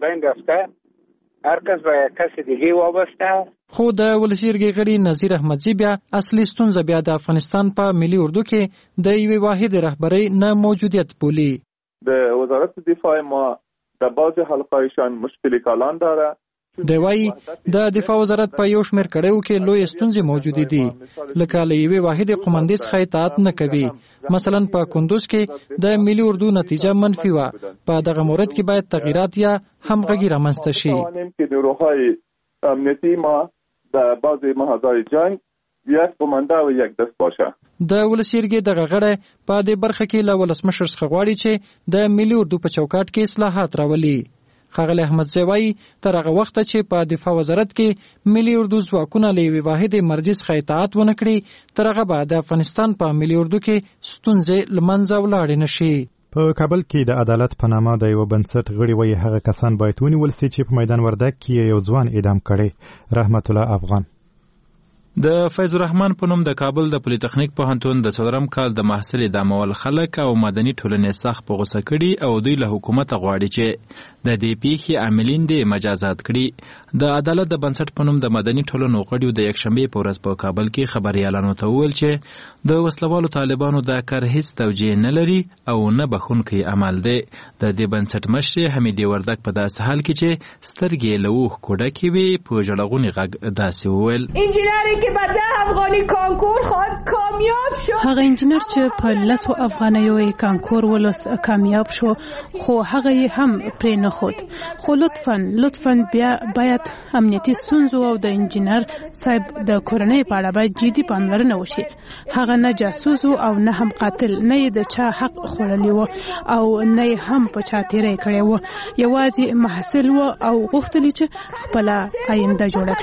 دی. هر کس به کس دیگه وابسته. خو د ولسیرګي غړي نذیر احمدزی بیا اصلي ستونزه بیا د افغانستان په ملي اردو کې د یوې واحد رهبرۍ نه موجودیت بولی. د وزارت دفاع ما د بعض حلقایشان مشکل کلان داره. دی وای د دفاع وزارت په یو شمېر کړهو کې لوی ستونزې موجودې دي، لکه له یوې واحد قومندې څخه اطاعت نه کوي. مثلا په کندوز کې د ملي اردو نتیجه منفي وه. په دغه مورد کې باید تغییرات یا همغږي رامنځته شي. که نیروهای امنیتی ما در بعض محاذهای جنگ یک قومنده و یک دست باشه. د ولسیرګي دغه غړی په دې برخه کې له ولسمشر څخه غواړي چې د ملي اردو په چوکاټ کې اصلاحات راولي. ښاغلی احمدزی وایي تر هغه وخته چې په دفاع وزارت کې ملي اردو ځواکونه له یوې واحدې مرجع څخه اطاعت ونه کړي، تر هغه به د افغانستان په ملي اردو کې ستونزې له منځه ولاړې نه شي. په کابل کې د عدالت په نامه د یو بنسټ غړي وایي هغه کسان باید ونیول سي چې په میدان وردګ کې یو ځوان اعدام کړي. رحمت الله افغان. د فیض الرحمن په نوم د کابل د پولیټیکنیک پوهنتون د څلورم کال د محصل اعدامول خلک او مدني ټولنې سخت په غوسه کړي او دوی له حکومت غواړي چې د دې پیښې عاملین دې مجازات کړي. د عدالت د بنسټ په نوم د مدني ټولنو غړیو د یکشنبې په ورځ په کابل کې خبريالانو ته وویل چې د وسلوالو طالبانو دا کار هیڅ توجیه نه لري او نه بخښونکی عمل دی. د دې بنسټ مشر حمیدې وردګ په داسې حال کې چې سترګې له اوښ کوډه کې وي په ژړغوني غږ داسې وویل که بعد افغانی کانکور خود کامیاب شد. هغه انجینر چې په لسو افغانیو کانکور ولس کامیاب شو خو هغه هم پرې نه خود. خو لطفاً لطفاً بیا باید امنیتي ستونزو او د انجینر صاحب د کورنۍ په اړه باید جدي پاملرنه وشي. هغه نه جاسوس او نه هم قاتل، نه د چا حق خوړلی و او نه هم په چا تیری کړی و. یوازې محصل و او غوښتلی چې خپل آینده جوړه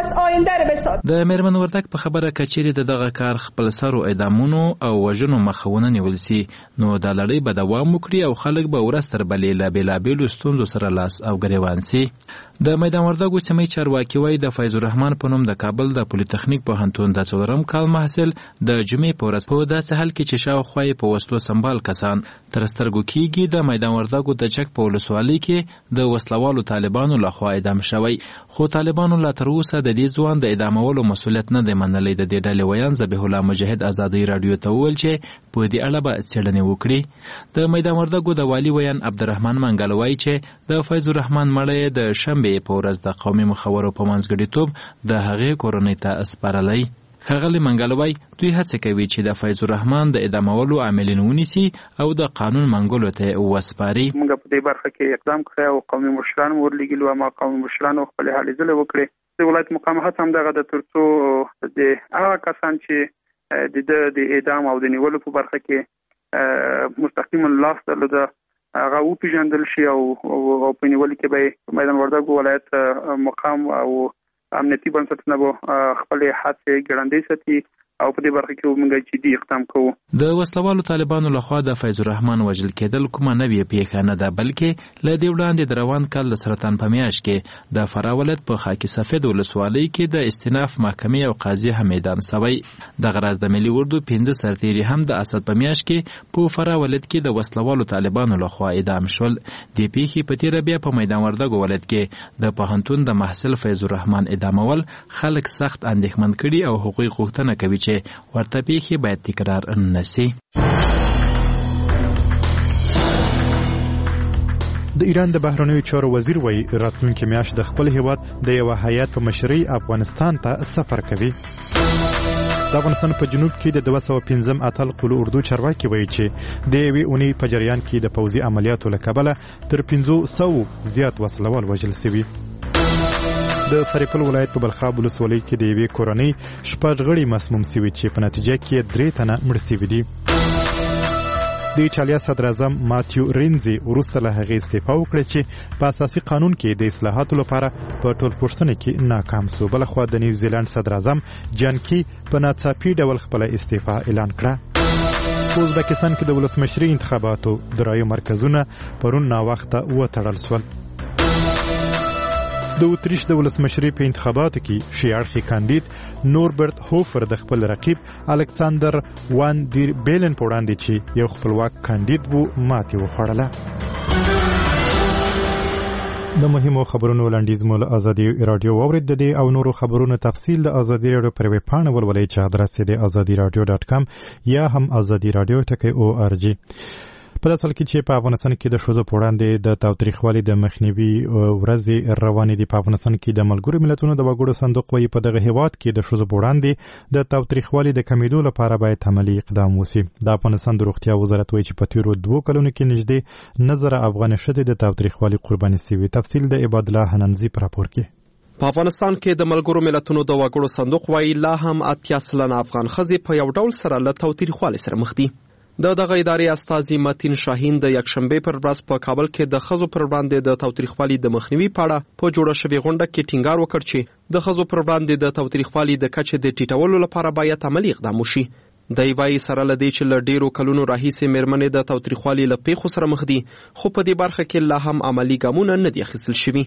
کړي. د میرمن وردګ په خبره کچېرې د دغه کار خپل سرو اعدامونو او وژنو مخونه نیول سي نو د لړۍ به دوام وکړي او خلک به ورځ تر بلې له بېلابېلو ستونزو سره لاس او ګریوان سي. د میدان وردګو سیمې چارواکي وایي د فیض الرحمن په نوم د کابل د پولیټیکنیک پوهنتون د څلورم کال محصل د جمعې په ورځ په داسې حال کې چې شاوخوا یې په وسلو سمبال کسان تر سترګو کېږي د میدان وردګو د چک په ولسوالۍ کې د وسلوالو طالبانو لخوا اعدام شوی. خو طالبانو لا تر اوسه د دې ځوان د اعدامولو مسؤلیت نه دی منلی. د دې ډلې ویان ذبیح الله مجاهد ازادي راډیو ته وویل چې په دې اړه به څېړنې وکړي. د میدان وردګو د والي ویان عبدالرحمن منګل وایي چې د فیض الرحمن مړی د شنبې په ورځ د قومي مخورو په منځګړیتوب د هغې کورنۍ ته سپارلی. ښاغلی منګل وایي دوی هڅه کوي چې د فیض الرحمن د اعدامولو عاملین ونیسي او د قانون منګولو ته وسپاري. موږ په دې برخه کې اقدام کړی او قومي مشران ورلېږلي وو، ما قومي مشرانو خپلې هلې ځلې وکړې. د ولایت مقام هڅه همدغه ده تر څو د هغه کسان چې د ده د اعدام او د نیولو په برخه کې مستقیما لاس درلوده هغه وپېژندل شي او په نیولو کې به میدان وردګو ولایت مقام او امنیتي بنسټونه به خپلې هڅې ګړندۍ ساتي او په دې برخه کې موږ جدي اقدام کوو. د وسلوالو طالبانو لخوا د فیض الرحمن وژل کېدل کومه نوې پیښه نه ده، بلکې له دې وړاندې د روان کال د سرطان په میاشت کې د فراه ولایت په خاکی سفید ولسوالۍ کې د استیناف محکمې او قاضي هم اعدام شوی. دغه راز د ملي اردو پنځه سرتیري هم د اسد په میاشت کې په فراه ولایت کې د وسلوالو طالبانو لخوا اعدام شول. د پیښې په تیره بیا په میدان وردګو ولایت کې د پوهنتون د محصل فیض الرحمن اعدامول خلک سخت اندېښمن کړي او حقوقي غوښتنه کوي چې ورته پیښې باید تکرار نشي. د ایران د بهرنیو چارو وزیر وایي راتلونکي میاشت د خپل هیواد د یو هیات په مشرۍ افغانستان ته سفر کوي. د افغانستان په جنوب کې د دوه سوه پنځم اتل قلو اردو چارواکي وایي چې د یوې اونۍ په جریان کې د پوځي عملیاتو له کبله تر پنځو سوو زیات وسلوال وژل شوي. د سرپل ولایت په بلخاب ولسوالۍ کې د یوې کورنۍ شپږ غړي مسموم شوي چې په نتیجه کې درې تنه مړه شوي دي. د ایټالیا صدر اعظم ماتیو رینزي وروسته له هغې استعفا وکړه چې په اساسي قانون کې د اصلاحاتو لپاره په ټولپوښتنې کې ناکام شو. بلخوا د نیوزیلند صدر اعظم جانکي په ناڅاپي ډول خپله استعفا اعلان کړه. په ازبکستان کې د ولسمشرۍ انتخاباتو د رایو مرکزونه پرون ناوخته وتړل شول. د اتریش د ولسمشرۍ په انتخاباتو کې شي اړخي کاندید نوربرت هوفر د خپل رقیب الکساندر وان دیر بیلن په وړاندې چې یو خپلواک کاندید وو ماتې وخوړله. د مهمو خبرونو لنډیز مو له ازادي رادیو واورید. د دې او نورو خبرونو تفصیل د ازادي رادیو پر ویب پاڼه ولولئ چې ادرس یې د ازادي رادیو ډاټ کام یا هم ازادي رادیو ټکی او ار جی. په داسې حال کې چې په افغانستان کې د ښځو په وړاندې د تاوتریخوالي د مخنیوي ورځې روانې دي. په افغانستان کې د ملګرو ملتونو د وګړو صندوق وایي په دغه هیواد کې د ښځو په وړاندې د تاوتریخوالي د کمیدو لپاره باید عملي اقدام وشي. د افغانستان د روغتیا وزارت وایي چې په تیرو دوو کلونو کې نږدې نه زره افغانې ښځې د تاوتریخوالي قرباني شوي. تفصیل د عباد الله حننزي په راپور کې. په افغانستان کې د ملګرو ملتونو د وګړو صندوق وایي لا هم اتیا سلنه افغان ښځې په یو ډول سره له تاوتریخوالي سره مخ دي. د دغه ادارې استازي متین شاهین د یکشنبه پر ورځ په کابل کې د ښځو پر وړاندې د تاوتریخوالي د مخنیوي په اړه په جوړه شوې غونډه کې ټینګار وکړ چې د ښځو پر وړاندې د تاوتریخوالي د کچې د ټیټولو لپاره باید عملي اقدام وشي. د ایوای سره لدی چې له ډیرو کلونو راهیسې مېرمنې د تاوتریخوالي له پیښو سره مخ دي، خو په دې برخه کې لا هم عملي ګامونه نه دي اخیستل شوي.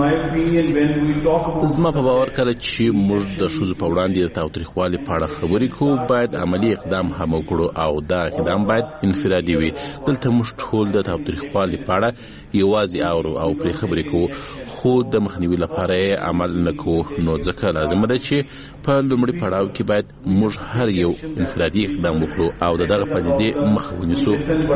زما په باور کله چې موږ د ښځو په وړاندې د تاوتریخوالي په اړه خبرې کوو باید عملي اقدام هم وکړو او دا اقدام باید انفرادي وي. دلته موږ ټول د تاوتریخوالي په اړه یوازې اورو او پرې خبرې کوو خو د مخنیوي لپاره عمل نه کوو. نو ځکه لازم ده چې په لومړي پړاو کې باید موږ هر یو انفرادي اقدام وکړو او دغه پدیدې مخه ونیسو.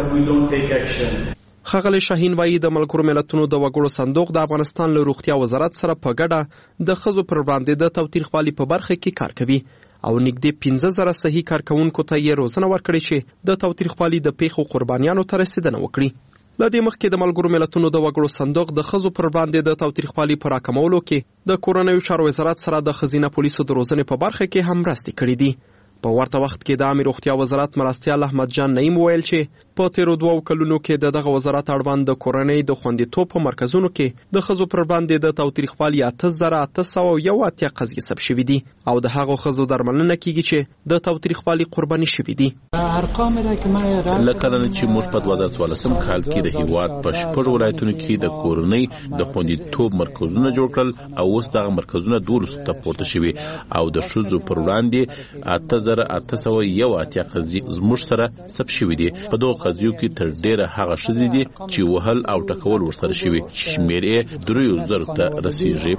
ښاغلی شاهین وایي د ملګرو ملتونو د وګړو صندوق د افغانستان له روغتیا وزارت سره په ګډه د ښځو پر وړاندې د تاوتریخوالي په برخه کې کار کوي او نږدې پنځه زره صحي کارکوونکو ته یې روزنه ورکړې چې د تاوتریخوالي د پیښو قربانیانو ته رسیدنه وکړي. له دې مخکې د ملګرو ملتونو د وګړو صندوق د ښځو پر وړاندې د تاوتریخوالي په راکمولو کې د کورنیو چارو وزارت سره د ښځینه پولیسو د روزنې په برخه کې هم مرستې کړې دي. په ورته وخت کې د عامه روغتیا وزارت مرستیال احمد جان نعیم ویل چې په تیرو دوو کلونو کې د دغه وزارت اړوند د کورنۍ د خوندیتوب په مرکزونو کې د ښځو پر وړاندې د تاوتریخوالي اته زره اته سوه یو اتیا قضیې ثبت شوي دي او د هغو ښځو درملنه کیږي چې د تاوتریخوالي قرباني شوي دي. له کله نه چې موږ په دوه زره څوارلسم کال کې د هیواد په شپږ ولایتونو کې د کورنۍ د خوندیتوب مرکزونه جوړ کړل او اوس دغه مرکزونه دولسو ته پورته شوي او د ښځو پر وړاندې اته زره اته سوه یو اتیا قضیې زموږ سره ثبت شوي دي. په دغو قضیو کې تر ډیره هغه ښځې دي چې وهل او ټکول ورسره شوي چې شمېر یې دریو زرو ته رسیږي.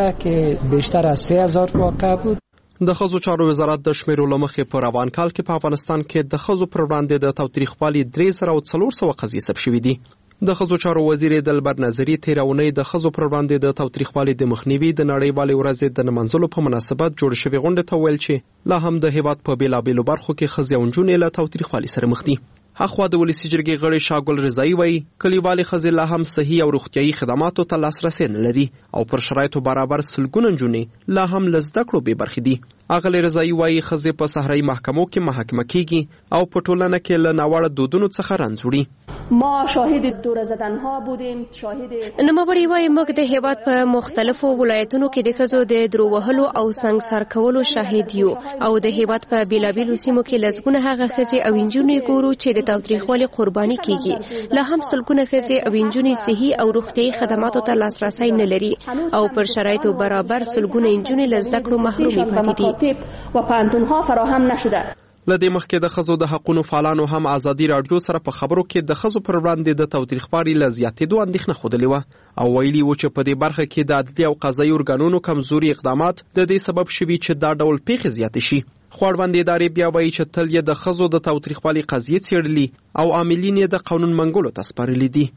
د ښځو چارو وزارت د شمیرو له مخې په روان کال کې په افغانستان کې د ښځو پر وړاندې د تاوتریخوالي درې زره او څلور سوه قضیې ثبت شوي دي. د ښځو چارو وزیر دلبر نظري تیرونی د ښځو پر وړاندې د تاوتریخوالي د مخنیوي د نړیوالې ورځې د نمانځلو په مناسبت جوړ شوې غونډې ته ویل چې لا هم د هیواد په بیلابیلو برخو کې ښځې او نجونې له تاوتریخوالي سره مخ دي. اخوا د ولسی جرګې غړي شاګل رضایی وایي کلیوالي ښځې لا هم صحي او روغتیايي خدماتو ته لاسرسی نه لري او پر شرایطو برابر سلګونه نجونې لا هم له زده کړو بې برخې دي. اغلی رضایی وایي ښځې په صحرایي محکمو کې محاکمه کیږي او په ټولنه کې له ناوړه دودونو څخه رنځ وړي. ما شاهد دور زدنها بودیم. شاهد نوموړي وایي موږ د هیواد په مختلفو ولایتونو کې د ښځو د درو وهلو او سنګسار کولو شاهد یو او د هیواد په بیلابیلو سیمو کې لسګونه هغه ښځې او نجونې ګورو چې د تاوتریخوالي قرباني کیږي. لا هم سلګونه ښځې او نجونې صحي او روغتیايي خدماتو ته لاسرسی نه لري او پر شرایطو برابر سلګونه نجونې له زده کړو محرومې پاتې دي. و پانتونها فراهم نشده. لدې مخکې د ښځو د حقونو فعالانو هم ازادي راډیو سره په خبرو کې د ښځو پر وړاندې د تاوتریخوالي له زیاتېدو اندېښنه ښودلې وه او ویلي وو چې په دې برخه کې د عدلي او قضایي ارګانونو کمزوري اقدامات د دې سبب شوي چې دا ډول پیښې زیاتې شي. خو اړوندې ادارې بیا وایي چې تل یې د ښځو د تاوتریخوالي قضیې څېړلي او عاملین یې د قانون منګولو ته سپارلي دي.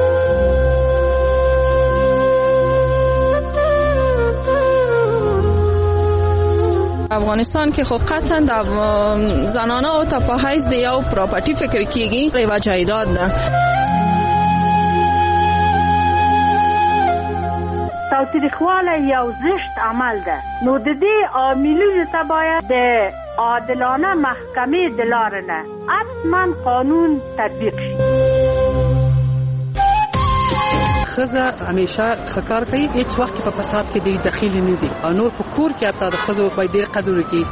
افغانستان کې خو قطعا د زنانه او ته په حیث د یو پراپرټي فکر کیږي یوه جایداد ده. تاوتریخوالی یو زشت عمل ده نو د دې عاملینو ته باید د عادلانه محکمې د لارې نه حتما قانون تطبیق شي. ښځه همیشه ښه کار کوي هیڅ وخت په فساد کې د دخیل نه دي او نور په کور کې حتی د ښځو باید ډېر قدر وکړي.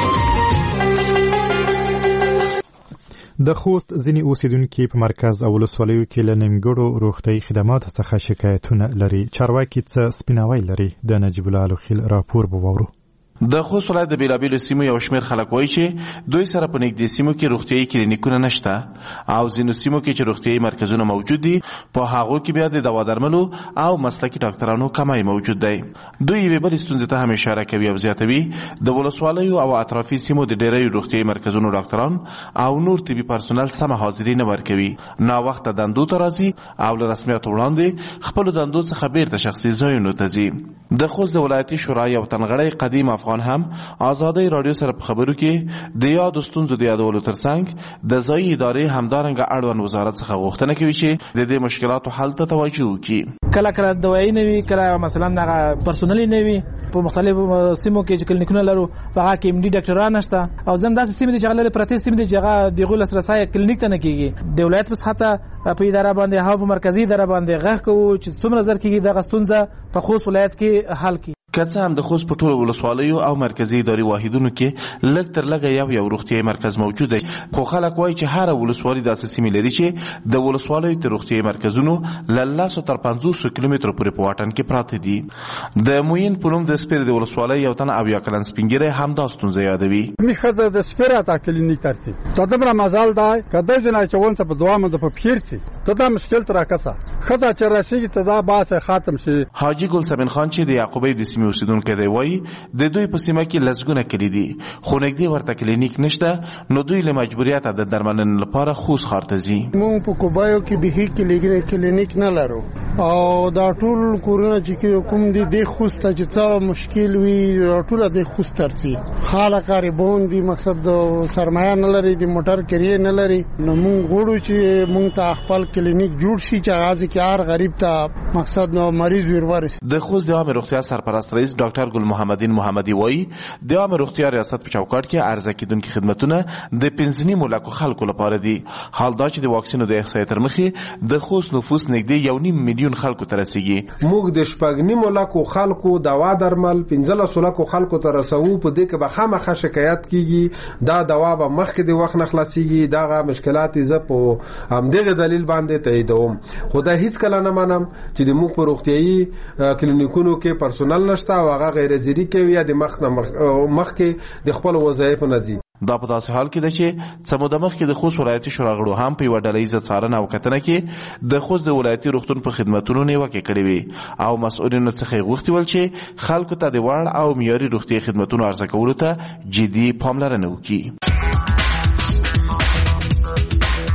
د خوست ځینې اوسیدونکي په مرکز او ولسوالیو کې له نیمګړو روغتیايي خدماتو څخه شکایتونه لري. چارواکي څه سپیناوی لري؟ د نجیب الله الوخیل راپور به واورو. د خوست ولایت د بیلابیلو سیمو یو شمېر خلک وایي چې دوی سره په نږدې سیمو کې روغتیايي کلینیکونه نشته او ځینو سیمو کې چې روغتیايي مرکزونه موجود دي په هغو کې بیا د دوا درملو او مسلکي ډاکټرانو کمی موجود دی. دوی یوې بلې ستونزې ته هم اشاره کوي او زیاتوي د ولسوالیو او اطرافي سیمو د ډېریو روغتیايي مرکزونو ډاکټران او نور طبي پرسونل سمه حاضري نه ورکوي. ناوخته دندو ته راځي او له رسمیاتو وړاندې خپلو دندو څخه بیرته شخصي ځایونو ته ځي. د خوست د ولایتي شورا یو تنغړی قدیم افغان هم آزادی رادیو سره په خبرو کې د یاد ستونزو د یادولو ترڅنګ د ځایي ادارې همدارنګه اړوند وزارت څخه غوښتنه کوي چې د دې مشکلاتو حل ته توجه وکړي. کله کله دوايي نه وي، کله مثلا دغه پرسونل نه وي. په مختلفو سیمو کې چې کلینیکونه لرو هغه کې ام ډي ډاکټران نشته او ځم داسې سیمې چې غلره پرته سیمې چې هغه دغه لاسرسي کلینیک ته نه کیږي. د ولایت په سطح په اداره باندې هغه مرکزی اداره باندې غږ کوو چې څومره زر کېږي دغه ستونزه په خوست ولایت کې حل کړي. که څه هم د خوست په ټولو ولسوالیو او مرکزي اداري واحدونو کې لږ تر لږه یو یو روغتیايي مرکز موجود دی، خو خلک وایي چې هره ولسوالي داسې سیمې لري چې د ولسوالیو تر روغتیايي مرکزونو له لسو تر پنځوسو کیلومترو پورې په واټن کې پراته دي. د موین په نوم د سپیر د ولسوالۍ یو تن اویا کلن سپینګیری همدا ستونزه یادوي. میخواد د سپیر تا کلینیک ترتی تا دمر مزال دای کده جنا چون څه په دوامه د په پیرتي ته دا مشکل تر راکسه خدا چې راشي ته دا باسه ختم شي. حاجی ګل سمین خان چې د یعقوبی د سیمې اوسیدونکی دی وایي د دوی په سیمه کې لسګونه کلی دي خو نږدې ورته کلینیک نشته، نو دوی له مجبوریته د درملنې لپاره خوست ښار ته ځي. مونږ په کوبایو کې به کلینیک نه لرو او دا ټول کورونه چې کوم دي د خوست چې څه مشکل وي ټول د خوست ترتي حاله قریبون دي، مقصد سرمایه نه لري، د موټر کریه نه لري. نو مونږ غواړو چې مونږ ته خپل کلینیک جوړ شي چې هغه کې هر غریب ته مقصد نو مریض ورورسي. د خوست د عامه روغتیا سرپرست رئیس ډاکټر ګل محمدین محمدي وایي د عامه روغتیا ریاست په چوکاټ کې عرضه کیدونکو خدماتونه د پنځه نیم لکو خلکو لپاره دي. حال دا چې د واکسینو د احصایې تر مخې د خوست نفوس نږدې یو نیم میلیون خلکو ته رسیږي. موږ د شپږ نیم لکو خلکو دوا درمل پنځلس لکو خلکو ته رسو، په دې کې به خامخا شکایت کیږي دا دوا به مخکې د وخت نه خلاصيږي. دغه مشکلات زه په همدغه دلیل باندې تاییدوم. خو دا هیڅ کله نه منم چې د موږ په روغتيایي کلینیکونو کې پرسونل نشته او هغه غیر ضروري کوي یا د مخ نه مخ کې د خپل وظایف نه دي. دا په داسې حال کې ده چې څه موده مخکې د خوست ولایتي شورا غړو هم په یوه ډلهییزه څارنه او کتنه کې د خوست د ولایتي روغتون په خدمتونو نیوکې کړې وې او مسؤلینو څخه یې غوښتي ول چې خلکو ته د وړ او معیاري روغتیایي خدمتونو عرضه کولو ته جدي پاملرنه وکړي.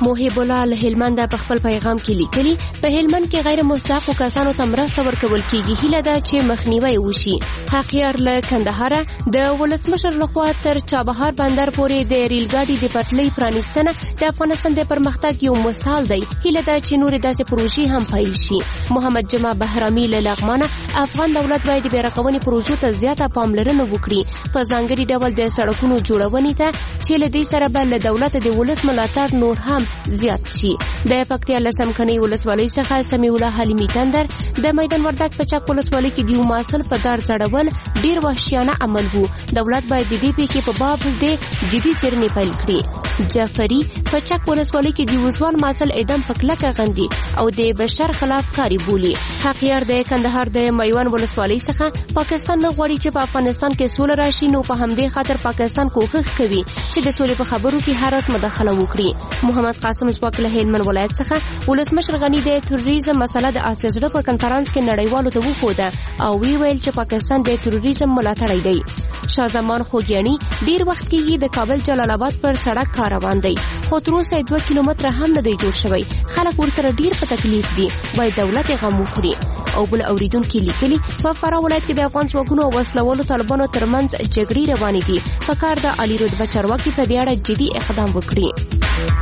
محب الله له هلمند په خپل پیغام کې لیکلي په هلمند کې غیر مستحق کسانو ته مرسته ورکول کیږي هیله ده چې مخنیوي وشي. حقیار له کندهار د ولسمشر لخوا تر چابهار بندر پورې د ریل ګاډي د پټلۍ پرانیستنه د افغانستان د پرمختګ یو مثال دی. هیله ده چې نور داسې پروژې هم پیل شي. محمد جمع بهرامي له لغمانه افغان دولت باید د بیرغونې پروژو ته زیاته پاملرنه وکړي په ځانګړي ډول د سړکونو جوړونې ته چې له دې سره به له دولت د ولس ملاتړ نور هم زیات شي. د پکتیا له سمکنۍ ولسوالۍ څخه سمیع الله حلیمي تندر د میدان وردګ په چک ولسوالۍ کې د یو محصل په دار ځړول ډیر وحشیانه عمل وو. دولت باید د دې پیښې په باب د جدي څېړنې پیل کړي. جعفری په چک ولسوالۍ کې د یو ځوان محصل اعدام په کلکه غندي او د بشر خلاف کاری بولي. حقیار د کندهار د میوان ولسوالۍ څخه پاکستان نه غواړي چې په افغانستان کې سوله راشي نو په همدې خاطر پاکستان کوښښ کوي چې د سولې په خبرو کې هر اس مداخله وکړي. محمد قاسم ځواک له هلمند ولایت څخه ولسمشر غنی د تروریزم مسله د اساس ډله په کنفرانس کې نړیوالو ته وښوده او وی ویل چې پاکستان د تروریزم ملاتړی دی. شاه خوګیانی ډیر وخت کې د کابل جلال آباد پر سړک کار روان دی خو تر اوسه دوه کیلومتره هم نه دی جوړ شوی. خلک ورسره ډیر په تکلیف دي. باید دولت غم وکړي. او بل اوریدونکو لیکلي په فراه ولایت کې د افغان ځواکونو او وسلوالو طالبانو ترمنځ جګړې روانې دي. په کار د علی رتبه چارواکي په دې اړه جدي اقدام وکړي.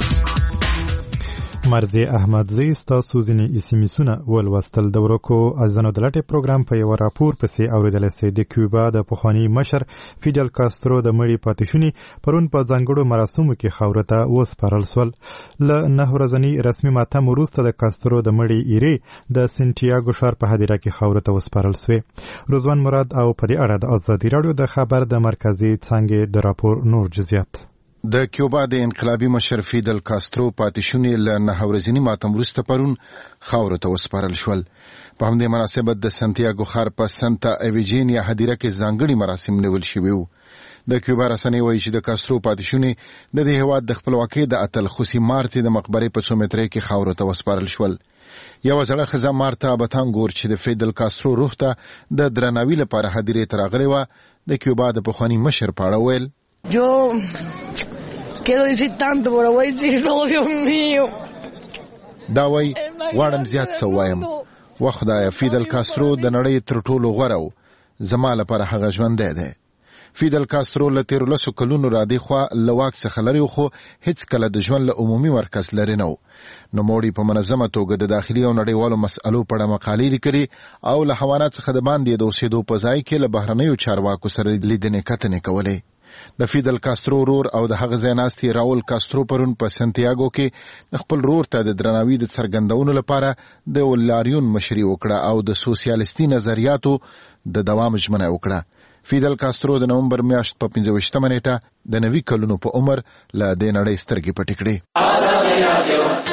مرزي احمدزي ستاسو ځینې اسمیسونه ولوستل. د ورکو ازانو د لټې پروګرام په یو راپور پسې اوریدل سي د کیوبا د پخوانی مشر فیدل کاسترو د مړی پاتشونی پرون په ځانګړو مراسمو کې خاورته وسپارل سول. ل نه ورځنی رسمي ماتم وروسته د کاسترو د مړی ایری د سنټیاګو ښار په هدیره کې خاورته وسپارل سوی. روزوان مراد او په دې اړه د ازادي رادیو د خبر د مرکزی څنګه د راپور نور جزئیات. د کیوبا د انقلابي مشر فیدل کاسترو پاتشونی له نه ورځنی ماتم وروسته پرون خاورته وسپارل شول. په همدې مناسبت د سنټیاګو ښار په سنتا ایویجینیا هدیره کې ځانګړي مراسم نیول شوي وو. د کیوبا رسنۍ وایي چې د کاسترو پاتشونی د دې هېواد د خپلواکۍ د اتل خوسي مارتي د مقبرې په څو مترۍ کې خاورته وسپارل شول. یوه زړه ښځه مارتا بتانګور چې د فیدل کاسترو روح ته د درناوي لپاره هدیرې ته راغلې وه د کیوبا د پخواني مشر په اړه ویل Yo quiero decir tanto, pero voy a decir todo, Dios mío. دا وای غواړم زیات څه وایم. و خدایه فیدل کاسترو د نړۍ تر ټولو غوره و. زما لپاره هغه ژوندی دی. فیدل کاسترو له تیرو لسو کلونو را دې خوا له واک څخه لرې خو هیڅ کله د ژوند له عمومي مرکز لرې نه و. نوموړي په منظمه توګه د داخلي او نړیوالو مسألو په اړه مقالې لیکلي او له حیوانات څخه د باندې د اوسېدو په ځای کې له بهرنیو چارواکو سره لیدنې کتنې کولې. د فیدل کاسترو رور او د هغه ځای ناستي راول کاسترو پرون په سنټیاګو کې د خپل رور ته د درناوي د څرګندولو لپاره د ولاریون مشري وکړه او د سوسیالیستي نظریاتو د دوام ژمنه وکړه. فیدل کاسترو د نومبر میاشت په پنځه ویشتمه نیټه د نوي کلونو په عمر له دې نړۍ سترګې پټې کړې.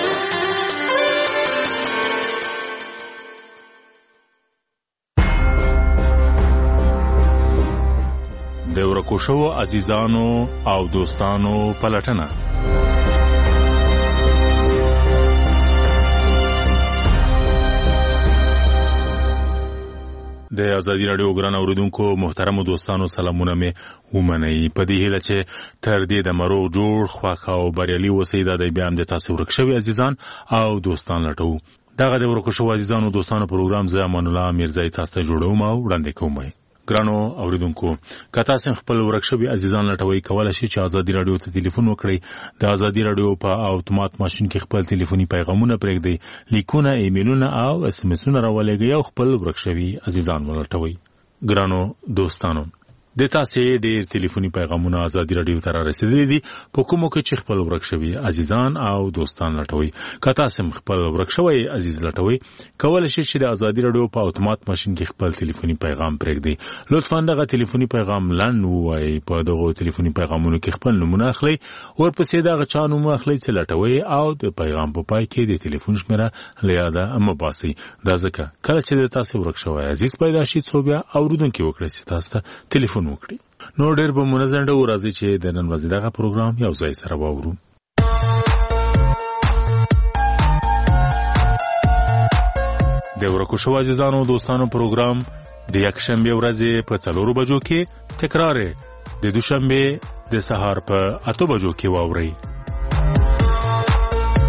د ورکو شوو عزیزانو او دوستانو پلټنه. د ازادي راډیو ګران اوریدونکو محترم دوستانو سلامونه مې ومنئ. په دې هیله چې تر دې د مرو جوړ خواخ او بریالي اوسئ. دا د بیا هم د تاسو ورک شوي عزیزان او دوستان لټوو. دغه د ورکو شوو عزیزانو دوستانو پروګرام زه امان الله میرزای تاسو ته جوړوم او وړاندې کوم. ګرانو اوریدونکو که تاسو خپل ورک شوي عزیزان لټوي کولای شئ چې ازادي راډیو ته ټلیفون وکړئ. د ازادي راډیو په اتومات ماشين کې خپل ټلیفوني پیغامونه پرېږدئ، لیکونه، ایمیلونه او اس ام اسونه راولېږئ او خپل ورک شوي عزیزان ولټوي. ګرانو دوستانو د تاسو ډېر ټلیفوني پیغامونه ازادي راډیو ته رسیدلي دي په کومو کې چې خپل ورک شوي عزیزان او دوستان لټوي. که تاسو خپل ورک شوی عزیز لټوي کولای شئ چې د ازادي راډیو په اتومات ماشين کې خپل ټلیفوني پیغام پرېږدئ. لطفا دغه ټلیفوني پیغام لنډ ووایئ. په دغه ټلیفوني پیغامونو کې خپل نومونه اخلئ، ورپسې دغه چا نوم اخلئ چې لټوي او د پیغام په پای کې د ټلیفون شمیره له یاده مه باسئ. دا ځکه کله چې د تاسو ورک شوی عزیز پیدا شي څو بیا اورېدونکي وکړئ چې تاسو ته ټلیفون وکړي. نو ډېر به منظم ډول راځي چې د نن ورځې دغه پروګرام یو ځای سره واورو. د ورکو شوو عزیزانو دوستانو پروګرام د یکشنبه ورځې په څلورو بجو کې تکرار د دوشنبه د سهار په اته بجو کې واورئ.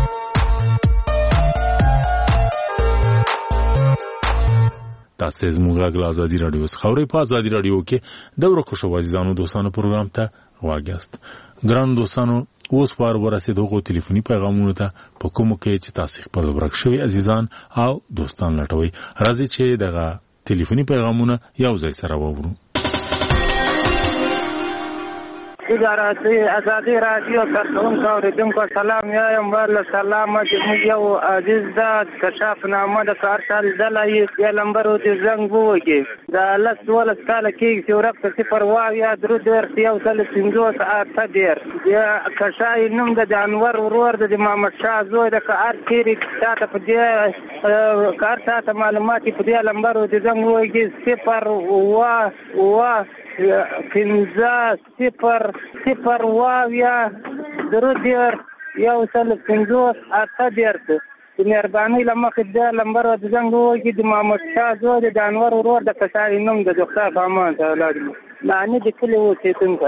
تاسو زموږ غږ ازادي رادیو څخه اورئ. په ازادي رادیو کې د ورکو شو عزیزانو دوستانو پروګرام ته واګست. ګران دوستانو اوس بار ورسېدو غو ټلیفوني پیغامونو ته په کومو کې چې تاسو خپل ورک شوی عزیزان او دوستان لټوي. راځي چې دغه ټلیفوني پیغامونه یو ځای سره وورو. اداراتي ازادي رادیو ترڅنګ اوریدونکو سلام یم ورله سلام چې موږ یو عزیز دا کشاف نامه د کارشال دلای یې نمبر او د زنګ ووږي دا لس ولس کال کې چې ورته صفر واو یا درو در یو سل پنځوس اته ډیر یا کشای نوم د جانور ورور د محمد شاه زوی د کار کېری تاسو په دې کار تاسو معلومات په دې نمبر او د زنګ ووږي صفر وا وا پنځه صفر صفر واو یا درو ډیر یو سل پنځوس اته ډیر د مهرباني لمخې د نمبر د زنګ ووږي د محمد شاه زوی د جانور ورور د کشای نوم د ډاکټر فامان ته اولاد معنی د کلی اوسېدونکو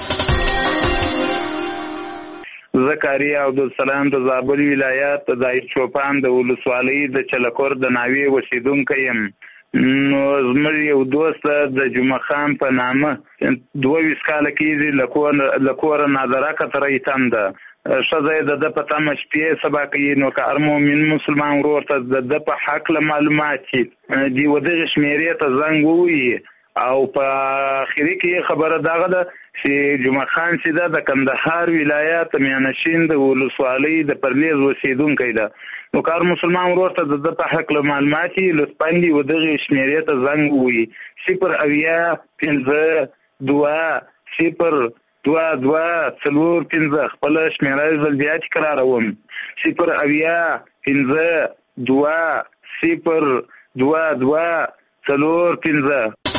زکریا عبدالسلام د زابل ولایت د دایچ چوپان د ولسوالۍ د چلکور د ناوی اوسېدونکی یم. نو زموږ یو دوست د جمعه خان په نامه دوه ویس کاله کېږي له کوره نادره کترۍ تم ده ښځه یې د ده په تمه شپې سبا کوي. نو که هر مؤمن مسلمان ورور ته د ده په هکله معلومات چې د یوه دغې شمېرې ته زنګ ووهي او په اخري کې خبره دغه ده چې جمعه خان چې ده د کندهار ولایت میانشین د ولسوالۍ د پرلیز اوسېدونکی ده. نو که هر مسلمان ورور ته د ده په هکله معلومات یې لطفا دې و دغې شمېرې ته زنګ ووهي صفر اویا پنځه دوه صفر دوه دوه څلور پنځه خپله شمېره زل بیا تکراروم صفر اویا پنځه دوه صفر دوه دوه څلور پنځه.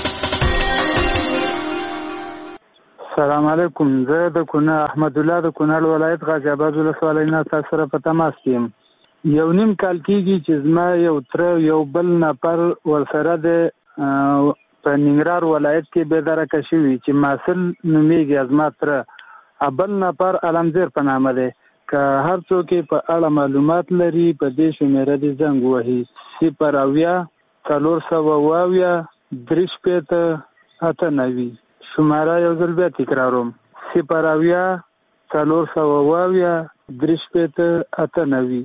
سلام علیکم. زه د کونړ احمد الله د کونړ ولایت غازي آباد ولسوالۍ نه تاسو سره په تماس کې یم. یو نیم کال کېږي چې زما یو تره یو بل نفر ورسره د په ننګرهار ولایت کې بېدرکه شوي چې ماسل نومیږي زما تره بل نفر علمزیر په نامه دی. که هر څوک په اړه معلومات لري په دې شمېره دې زنګ ووهي صفر اویا څلور سوه اویا درې شپېته اته نوي. شماره یو ځل بیا تکراروم صفر اویا څلور سوه اویا درې شپېته اته نوي.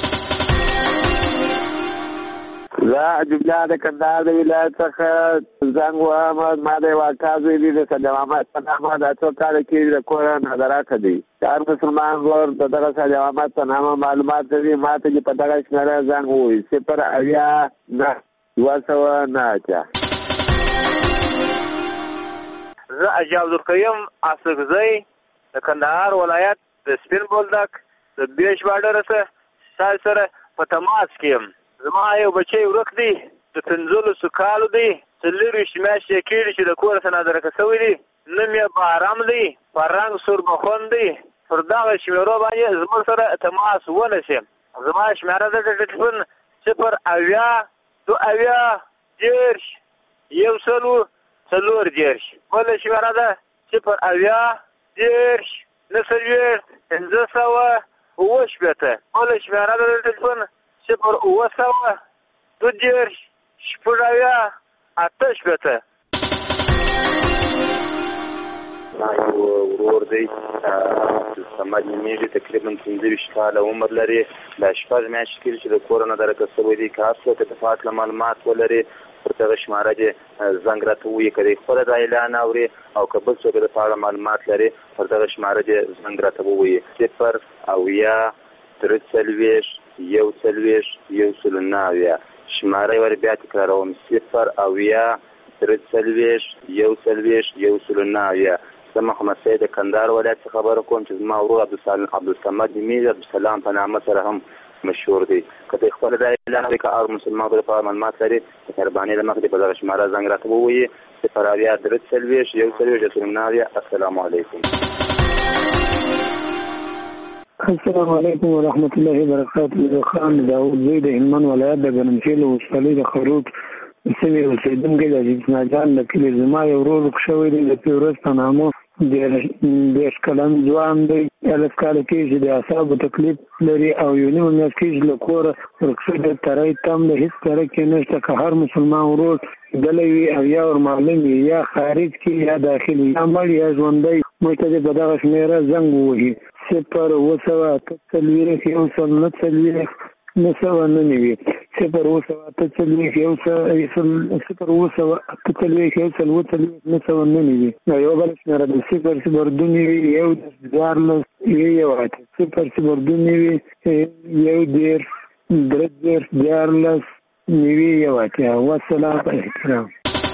زه جمله د کندهار د ولایت څخه زنګ وهم. ما د یوه اکا زوی دی د سید محمد په نامه دا څو کاله کېږي د کوره نادراکه دی. هر مسلمان ورور د دغه سید محمد په نامه معلومات لري ما ته چې په دغه شمېره زنګ ووایي صفر اویا نه دوه سوه نه اته. زه اجي عبدالقیم اصلګزی د کندهار ولایت د سپین بولدک د بیش بارډر سره سره په تماس کې یم. زما یو بچی ورک دی د پنځلسو کالو دی څلېرویشت میاشتې کېږي چې د کور څخه نادرکه شوی دی. نوم یې بارام دی په رنګ سوربخون دی. پر دغه شمېرو باندې زموږ سره تماس ونیسي. زما شمېره ده د ټلیفون صفر اویا دوه اویا دېرش یو سلو څلور دېرش. بله شمېره ده صفر اویا دېرش نهه څلوېښت پنځه سوه اوه شپېته. بله شمېره ده د ټلیفون صفر اوه سوه دوه دېرش شپږ اویا اته شپېته. ما یو ورور دی عبدالصمد نومیږي تقریبا پنځه ویشت کاله عمر لري. دا شپږ میاشتې کېږي چې د کوره نادرکه شوی دی. که هر څوک د په هکله معلومات ولري پر دغه شماره دې زنګ راته ووایي. که دی خپله دا اعلان اوري او که بل څوک د په اړه معلومات لري پر دغه شماره دې زنګ راته ووایي صفر اویا درې څلوېښت یو څلوېښت یو سل نه اویا. شماره یې ور بیا تکراروم صفر اویا درې څلوېښت یو څلوېښت یو سل نه اویا. زه محمد سید د کندهار ولایت څخه خبره کوم چې زما ورور عبدالصمد نومیږي عبدالسلام په نامه سره هم مشهور دی. که دی خپله دا اعلان وکړي که هر مسلمان لپاره معلومات لري د مهربانۍ له مخې دې په دغه شماره زنګ راته ووایي صفر اویا درې څلوېښت یو څلوېښت یو سل نه اویا. السلام علیکم. السلام علیکم ورحمت الله وبرکاته. زه خان داود زوی د هلمند ولایت د ګرمسېل ولسوالۍ د خروټ سیمې اوسېدونکی د عزیز جان له کلي. زما یو ورور ورک شوی دی د پیروز په نامه دېرش کلن ځوان دی. څلور کال کې چې د اعصابو تکلیف لري او یو نیم میاشت کې چې له کوره ورکړل ترای تم له هیڅ طرح کې نشته که هر مسلمان ورور دلوي او یا ور معلم یا خارج کې یا داخلي یا مړ یا ژوندۍ مته د بدغه شمیره زنګ وهي صفر وسوه تسلویخ یو سل نه تسلویخ نسوه نه نیوي صفر وسوه تسلویخ یو سل صفر وسوه تسلویخ یو سل وسلویخ نسوه نه نیوي یو بل شمیره د صفر صفر دو نیوي یو دیارلس یو اته صفر صفر دو نیوي یو دیر درې دیر دیارلس نیوي یو اته والسلام احترام.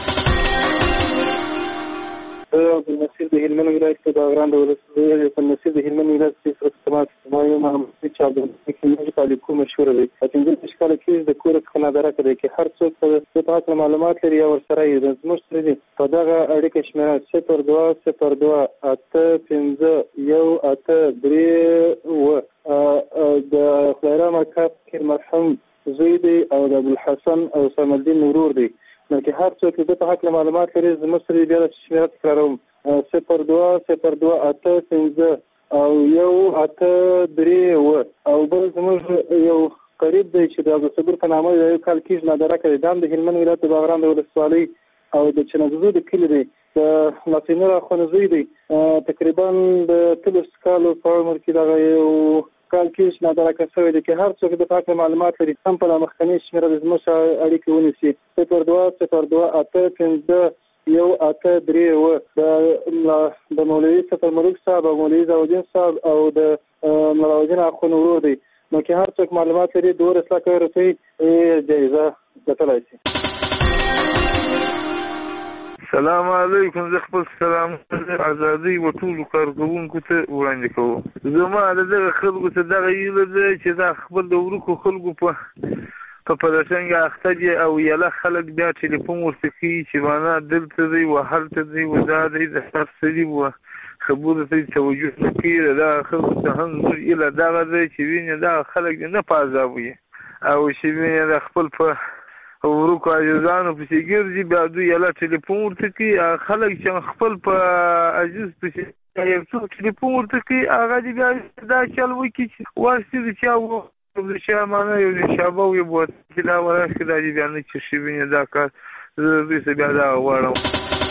په نصیب د هلمند ولایت کې د اغران د ولسوالۍ په نصیب د هلمند ولایت کې سره سمات سمایو محمد چې د کیمیاوي تعلیق مشهور دی. په دې اشکال کې د کور څخه دره کوي چې هر څوک په تاسو معلومات لري او سره یې زموږ سره دي. په دغه اړیکه شمیره صفر دوه صفر دوه اته پنځه یو اته درې و د خیره مکتب کې مرحوم زوی دی او د ابوالحسن او سلام الدین ورور دی. نو که هر څوک د په حق معلومات لري زموږ سره بیا د شمیره تکراروم صفر دوه صفر دوه اته پنځه او یو اته درې و او بل زموږ یو قریب دی چې د عبدالصبور په نامه یو کال کېږي نادره کړی دا د هلمند ولایت د باغران د ولسوالۍ او د چنګزو د کلي دی د ناصر اخوندزوی دی تقریبا د تلس کالو په عمر کې دغه یو کال کې نادره کړی شوی دی چې هر څوک د حق معلومات لري هم په مخکنی شمیره د زموږ سره اړیکې ونیسي صفر دوه صفر دوه اته پنځه یو اته درې و د مولوي سفر ملک صاحب او مولوي زاودین صاحب او د ملاودین اخوند ورور دی. نو که هر څوک معلومات لري د ور اصلاح کوي رسوي جایزه ګټلی شي. سلام علیکم. زه خپل سلام ازادي و ټولو کارکوونکو ته وړاندې کوم. زما د دغه خلکو ته دغه هیله ده چې دا خپل د ورکو خلکو په په پرېشانګ اخته دي او یله خلک بیا ټلیفون ورته کوي چې معنا دلته دی و هلته دی و دا دی د هر څه دی و خبرو ته توجه نه کوي. دا خلکو ته هم زموږ هیله دغه ده چې وینې دغه خلک نه په عذاب وي او چې وینې د خپل په ورکو عزیزانو پسې ګرځي بیا دوی یله ټلیفون ورته کوي. خلک چې خپل په عزیز پسې یو څوک ټلیفون ورته کوي هغه دې بیا دا چل وکړي چې واسطې د چا و د چا معنا یو د شابه وي بوت چې دا وراشي دا دې بیا نه چې شي وینې دا کار زه دوی څه بیا دا غواړم.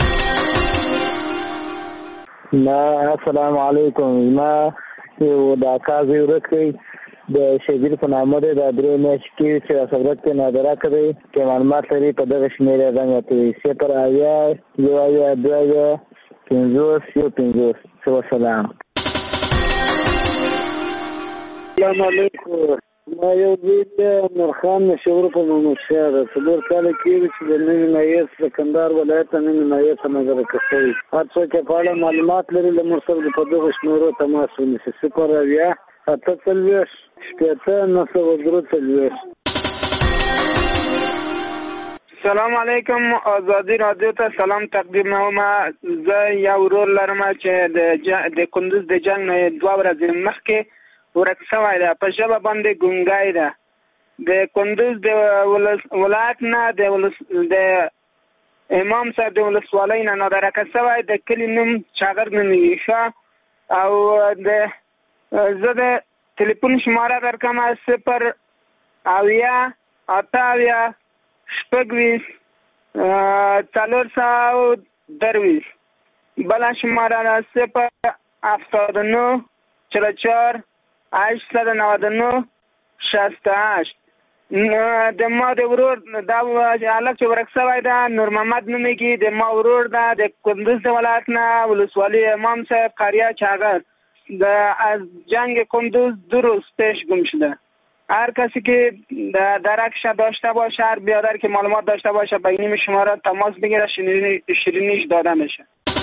نه السلام علیکم. ما یو دا کار ورک کوي د شهید په نامه د درې میاشتې کې چې صبرت کې نادره کړی چې معلومات لري په دغه شمیره باندې کوي صفر اویا یو اویا دوه اویا پنځوس یو پنځوس. وسلام. السلام علیکم. ما یو دوی د نورخان مشهور په محمد شاه ده څلور کاله کېږي چې د نوي نایس د کندهار ولایت ته نوي نایس نظره کوي. هر څوک چې په اړه معلومات لري له موږ سره په دغه شمیرو تماس ونیسي صفر اویا اته څلوېښت شپېته نه سوه درې څلوېښت. سلام علیکم. آزادی رادیو ته سلام تقدیم کوم. زه یو ورور لرم چې د د کندوز د جنګ نه دوه ورځې مخکې ورک شوی ده په ژبه باندې ګونګی ده. د کندوز د ولایت نه د امام صاحب د ولسوالۍ نه نادره شوی د کلي نوم چاغر نومیږي او د زه د ټلیفون شماره درکم صفر اویا اته اویا شپږ ویشت څلور سوه درویشت. بله شماره ده صفر هفتاد و نه چهل و چهار هشتصد و نود و نه شصت و هشت. د ما د ورور دا هلک چې ورک شوی ده نور محمد نومیږي د ما ورور ده د کندوز د ولایت نه ولسوالي امام صاحب قریه چاغر د از جنگ کندوز دو روز پیش گم شده. هر کسی که درکش داشته باشه هر بیادر که معلومات داشته باشه با این شماره تماس بگیره شیرینیش داده میشه.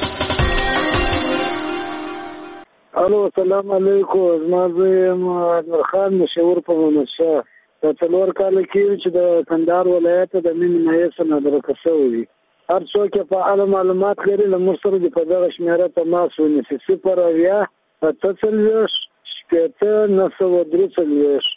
الو سلام علیکم. ما زه خان مشهور په محمد شاه د څلور کاله کې چې د کندهار ولایت د نوي نایس نادره شوی وي. هر څوک په اړه معلومات لري له موږ سره په دغه شمیره تماس ونیسي صفر اویا اته څلوېښت شپېته نه سوه درې څلوېښت.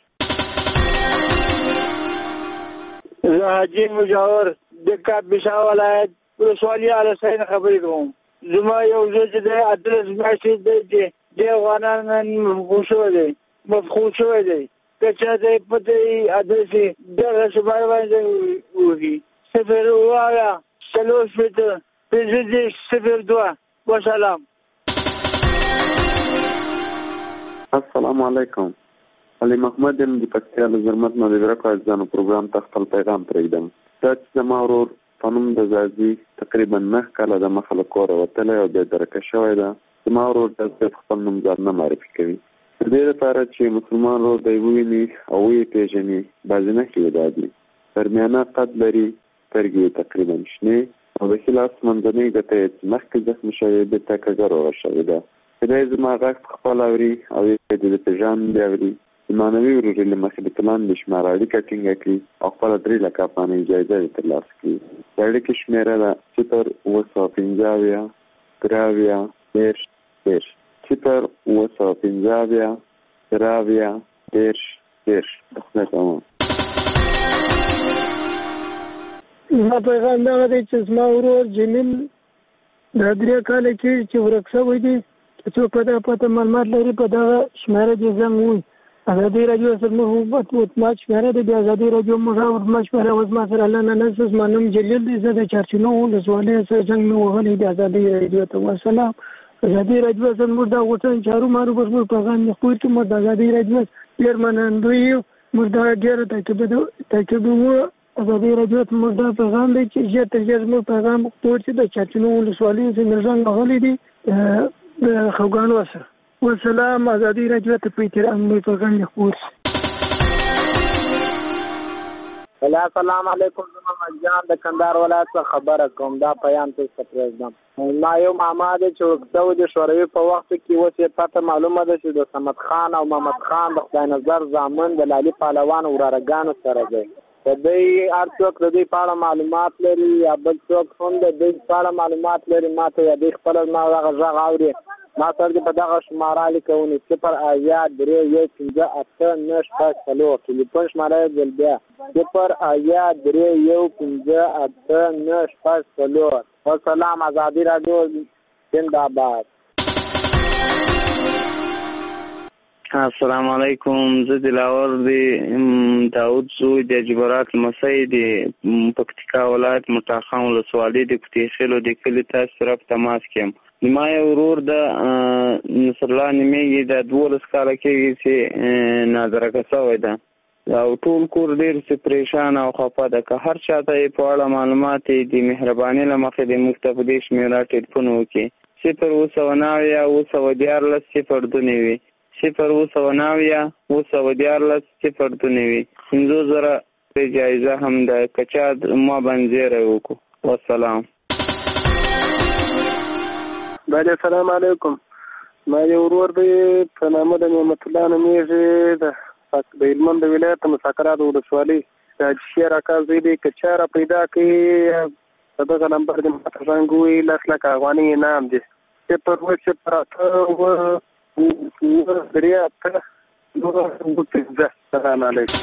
زه حاجي مجاور د کاپیسا ولایت ولسوالي اله سید خبرې کوم. زما یو زوی چې دی اتلس میاشتې دی چې دې افغانان نن مفقود شوی دی مفقود شوی دی که چا ته یې پته وي ادرسې دغه شمار باندې ووهي صفر اوه اویا څلور شپېته پنځه دېرش صفر دوه وسلام. السلام علیکم. علي محمد یم د پکتیا له زرمت نه د ورکو اجزانو پروګرام ته خپل پیغام پرېږدم. دا چې زما ورور په نوم د ځاځي تقریبا نهه کاله د مخه له کوره وتلی او بې درکه شوی ده. زما ورور داسې خپل نوم ځان نه معرفي کوي. د دې لپاره چې مسلمان ورور دی وویني او ویې پېژني بعضې نښې یې دا دي: درمیانه قد لري، سترګې یې تقریبا شنې او د ښي لاس منځنۍ ګوته یې چې مخکې زخمي شوې بېرته کږه روغه شوې ده. کله یې زما غږ په خپل اوري او یې د پېژاندې اوري د معنوي ورورۍ له مخې د پلان د شمار اړیکه ټینګه کړي او خپله درې لکه افغانۍ جایزه یې ترلاسه کړي. د اړیکې شمېره ده صفر اوه سوه پنځه اویا درې اویا دېرش دېرش صفر اوه سوه پنځه اویا درې اویا دېرش دېرش. د خدای په امان. زما پیغام دغه دی چې زما ورور جمیل دا درې کاله کېږي چې ورک شوی دی. که څوک په دغه پته معلومات لري په دغه شمېره دې زنګ ووایي. ازادي راډیو سره موږ ورتما شمېره ده. د ازادي راډیو موږ ورتما شمېره اوس ما سره الله ننس زما نوم جلیل دی. زه د چارچینو ولسوالۍ سره زنګ مې وهلی د ازادي راډیو ته. وسلام. ازادي راډیو سره موږ دا غوښتنه چارو مارو بس موږ پیغام یې خپور کړو. موږ د ازادي راډیو ډېر منندوی یو. موږ دا ډېره تعقیب تعقیبوو. ازادي راډیو ته موږ دا پیغام دی چې ژر تر ژره زموږ پیغام خپور چې د چارچینو ولسوالۍ سره مې زنګ وهلی دی د خفګانو سره. والسلام. ازادي راډیو ته په احترام مې پیغام یې خپور شي. السلام علیکم. زما مجان د کندهار ولایت څخه خبره کوم. دا پیام تاسو ته پرېږدم. ما یو ماما دی چې وکړو د شوروي په وخت کې اوس یې پته معلومه ده چې د صمد خان او محمد خان د خدای نظر زامن د لالي پهلوان ورارګانو سره دی. د دوی هر څوک د دوی په اړه معلومات لري یا بل څوک هم د دوی په اړه معلومات لري. ما ته یا دوی خپله ما دغه غږ اوري. ما سره دې په دغه شماره لیکونې صفر اویا درې یو پنځه اته نهه شپږ څلور. ټلیفون شماره یې بل بیا صفر اویا درې یو پنځه اته نهه شپږ څلور. والسلام. ازادي راډیو زنده‌باد. السلام علیکم. زه دلاور دی داود زوی د جبرات لمسی دی پکتیکا ولایت مټاخان ولسوالۍ د کوټې خیلو د کلي تاسو سره په تماس کې یم. ما یو ورور د نصر الله نومیږي د دولس کاله کېږي چې نادرکه شوی ده او ټول کور ډېر څه پریشان او خفه ده. که هر چا ته یې په اړه معلومات د مهربانۍ له مخې د موږ ته په دې شمېره ټلیفون وکړي. صفر اوه سوه نهه اویا اوه سوه دیارلس صفر دوه نوي صفر اوه سوه نهه اویا اوه سوه دیارلس صفر دوه نوي. پنځوس زره پرې جایزه هم ده که چا ما باندې زیری وکړو. والسلام. بله سلام علیکم. ما یو ورور دی په نامه د نعمت الله نومیږي د د هلمند ولایت مساکرات ولسوالۍ د حاجي اکا زوی دی. که چا را پیدا کړي په دغه نمبر دې ماته زنګ ووایي. لس لکه افغانۍ انعام دی. صفر اوه صفر اته اوه اوه درې اته دوه اوه پنځه. سلام علیکم.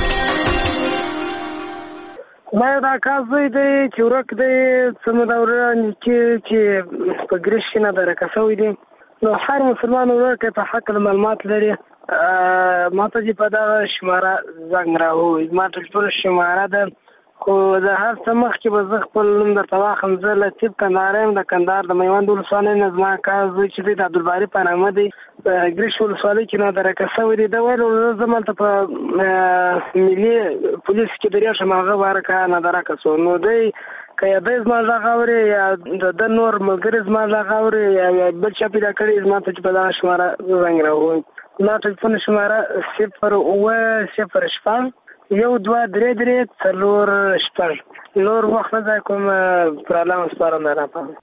ما دا کار زوی دی چې ورک دی څه موده وړاندې چې په ګریش کې نادرکه شوی دی. نو هر مسلمان ورور که په حق معلومات لري ما ته چې په دغه شماره زنګ راووایي. زما ټلیفون شماره ده خو د هر څه مخکې به زه خپل نوم درته واخلم. زه لطیف کندهاری یم د کندهار د میوند ولسوالۍ نه. زما کار زوی چې دی د عبدالباري په نامه دی په ګریش ولسوالۍ کې نادرکه شوی دی. ده ویل زه هلته په ملي پولیس کې درېږم هغه باره که نادرکه شو. نو دی که یا دی زما غږ اوري یا د ده نور ملګري زما غږ اوري یا بل چا پیدا کړي زما ته چې په دغه شماره زنګ راووایي. زما ټلیفون شماره صفر اوه صفر شپږ یو دوه درې درې څلور شپږ. نور وخت نه ځای کوم پر الله سپارم نه راپام.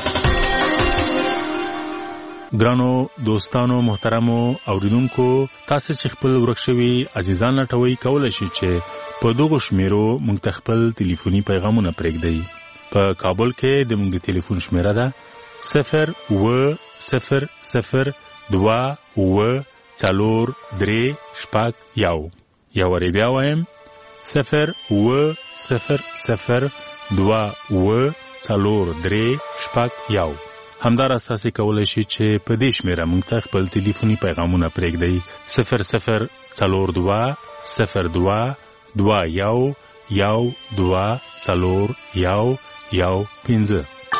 ګرانو دوستانو محترمو اوریدونکو تاسو چې خپل ورک شوي عزیزان لټوي کولای شئ چې په دغه شمیرو موږ ته خپل ټلیفوني پیغامونه پرېږدئ. په کابل کې د موږ ټلیفون شمیره ده صفر اوه صفر صفر دوه اوه څلور درې شپږ یو. یا وری بیا وایم صفر اوه صفر صفر دوه اوه څلور درې شپږ یو. همداراز تاسو کولای شئ چې په دې شمیره موږ ته خپل ټلیفوني پیغامونه پرېږدئ صفر صفر څلور دوه صفر دوه دوه یو یو دوه څلور یو یو پنځه.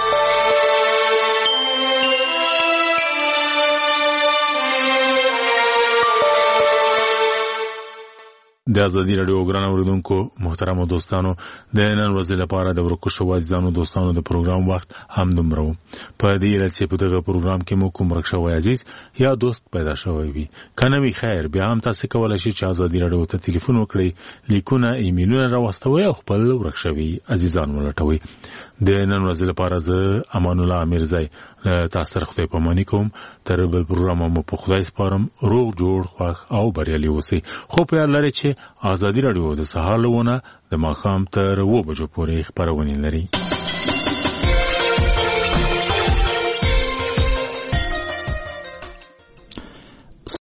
د ازادي راډیو ګران اوریدونکو محترمو دوستانو د نن ورځې لپاره د ورکو شو عزیزانو دوستانو د پروګرام وخت هم دومره په دې لړ چې په دغه پروګرام کې مو کوم ورک شو عزیز یا دوست پیدا شوی وي کنه وی خیر بیا هم تاسو کولای شئ چې ازادي راډیو ته ټلیفون وکړئ لیکونه ایمیلونه راوستوي او خپل ورک شوی عزیزان ولټوي. د نن ورځې لپاره زه امان الله امیرزای تاسو سره خدای پاماني کوم تر بل پروګرام مو په خدای سپارم روغ جوړ خوښ او بریالي اوسئ. خو په یاد لرئ چې ازادي راډیو د سهار لونه د ماښام تر اوه بجو پورې خبرونه لري.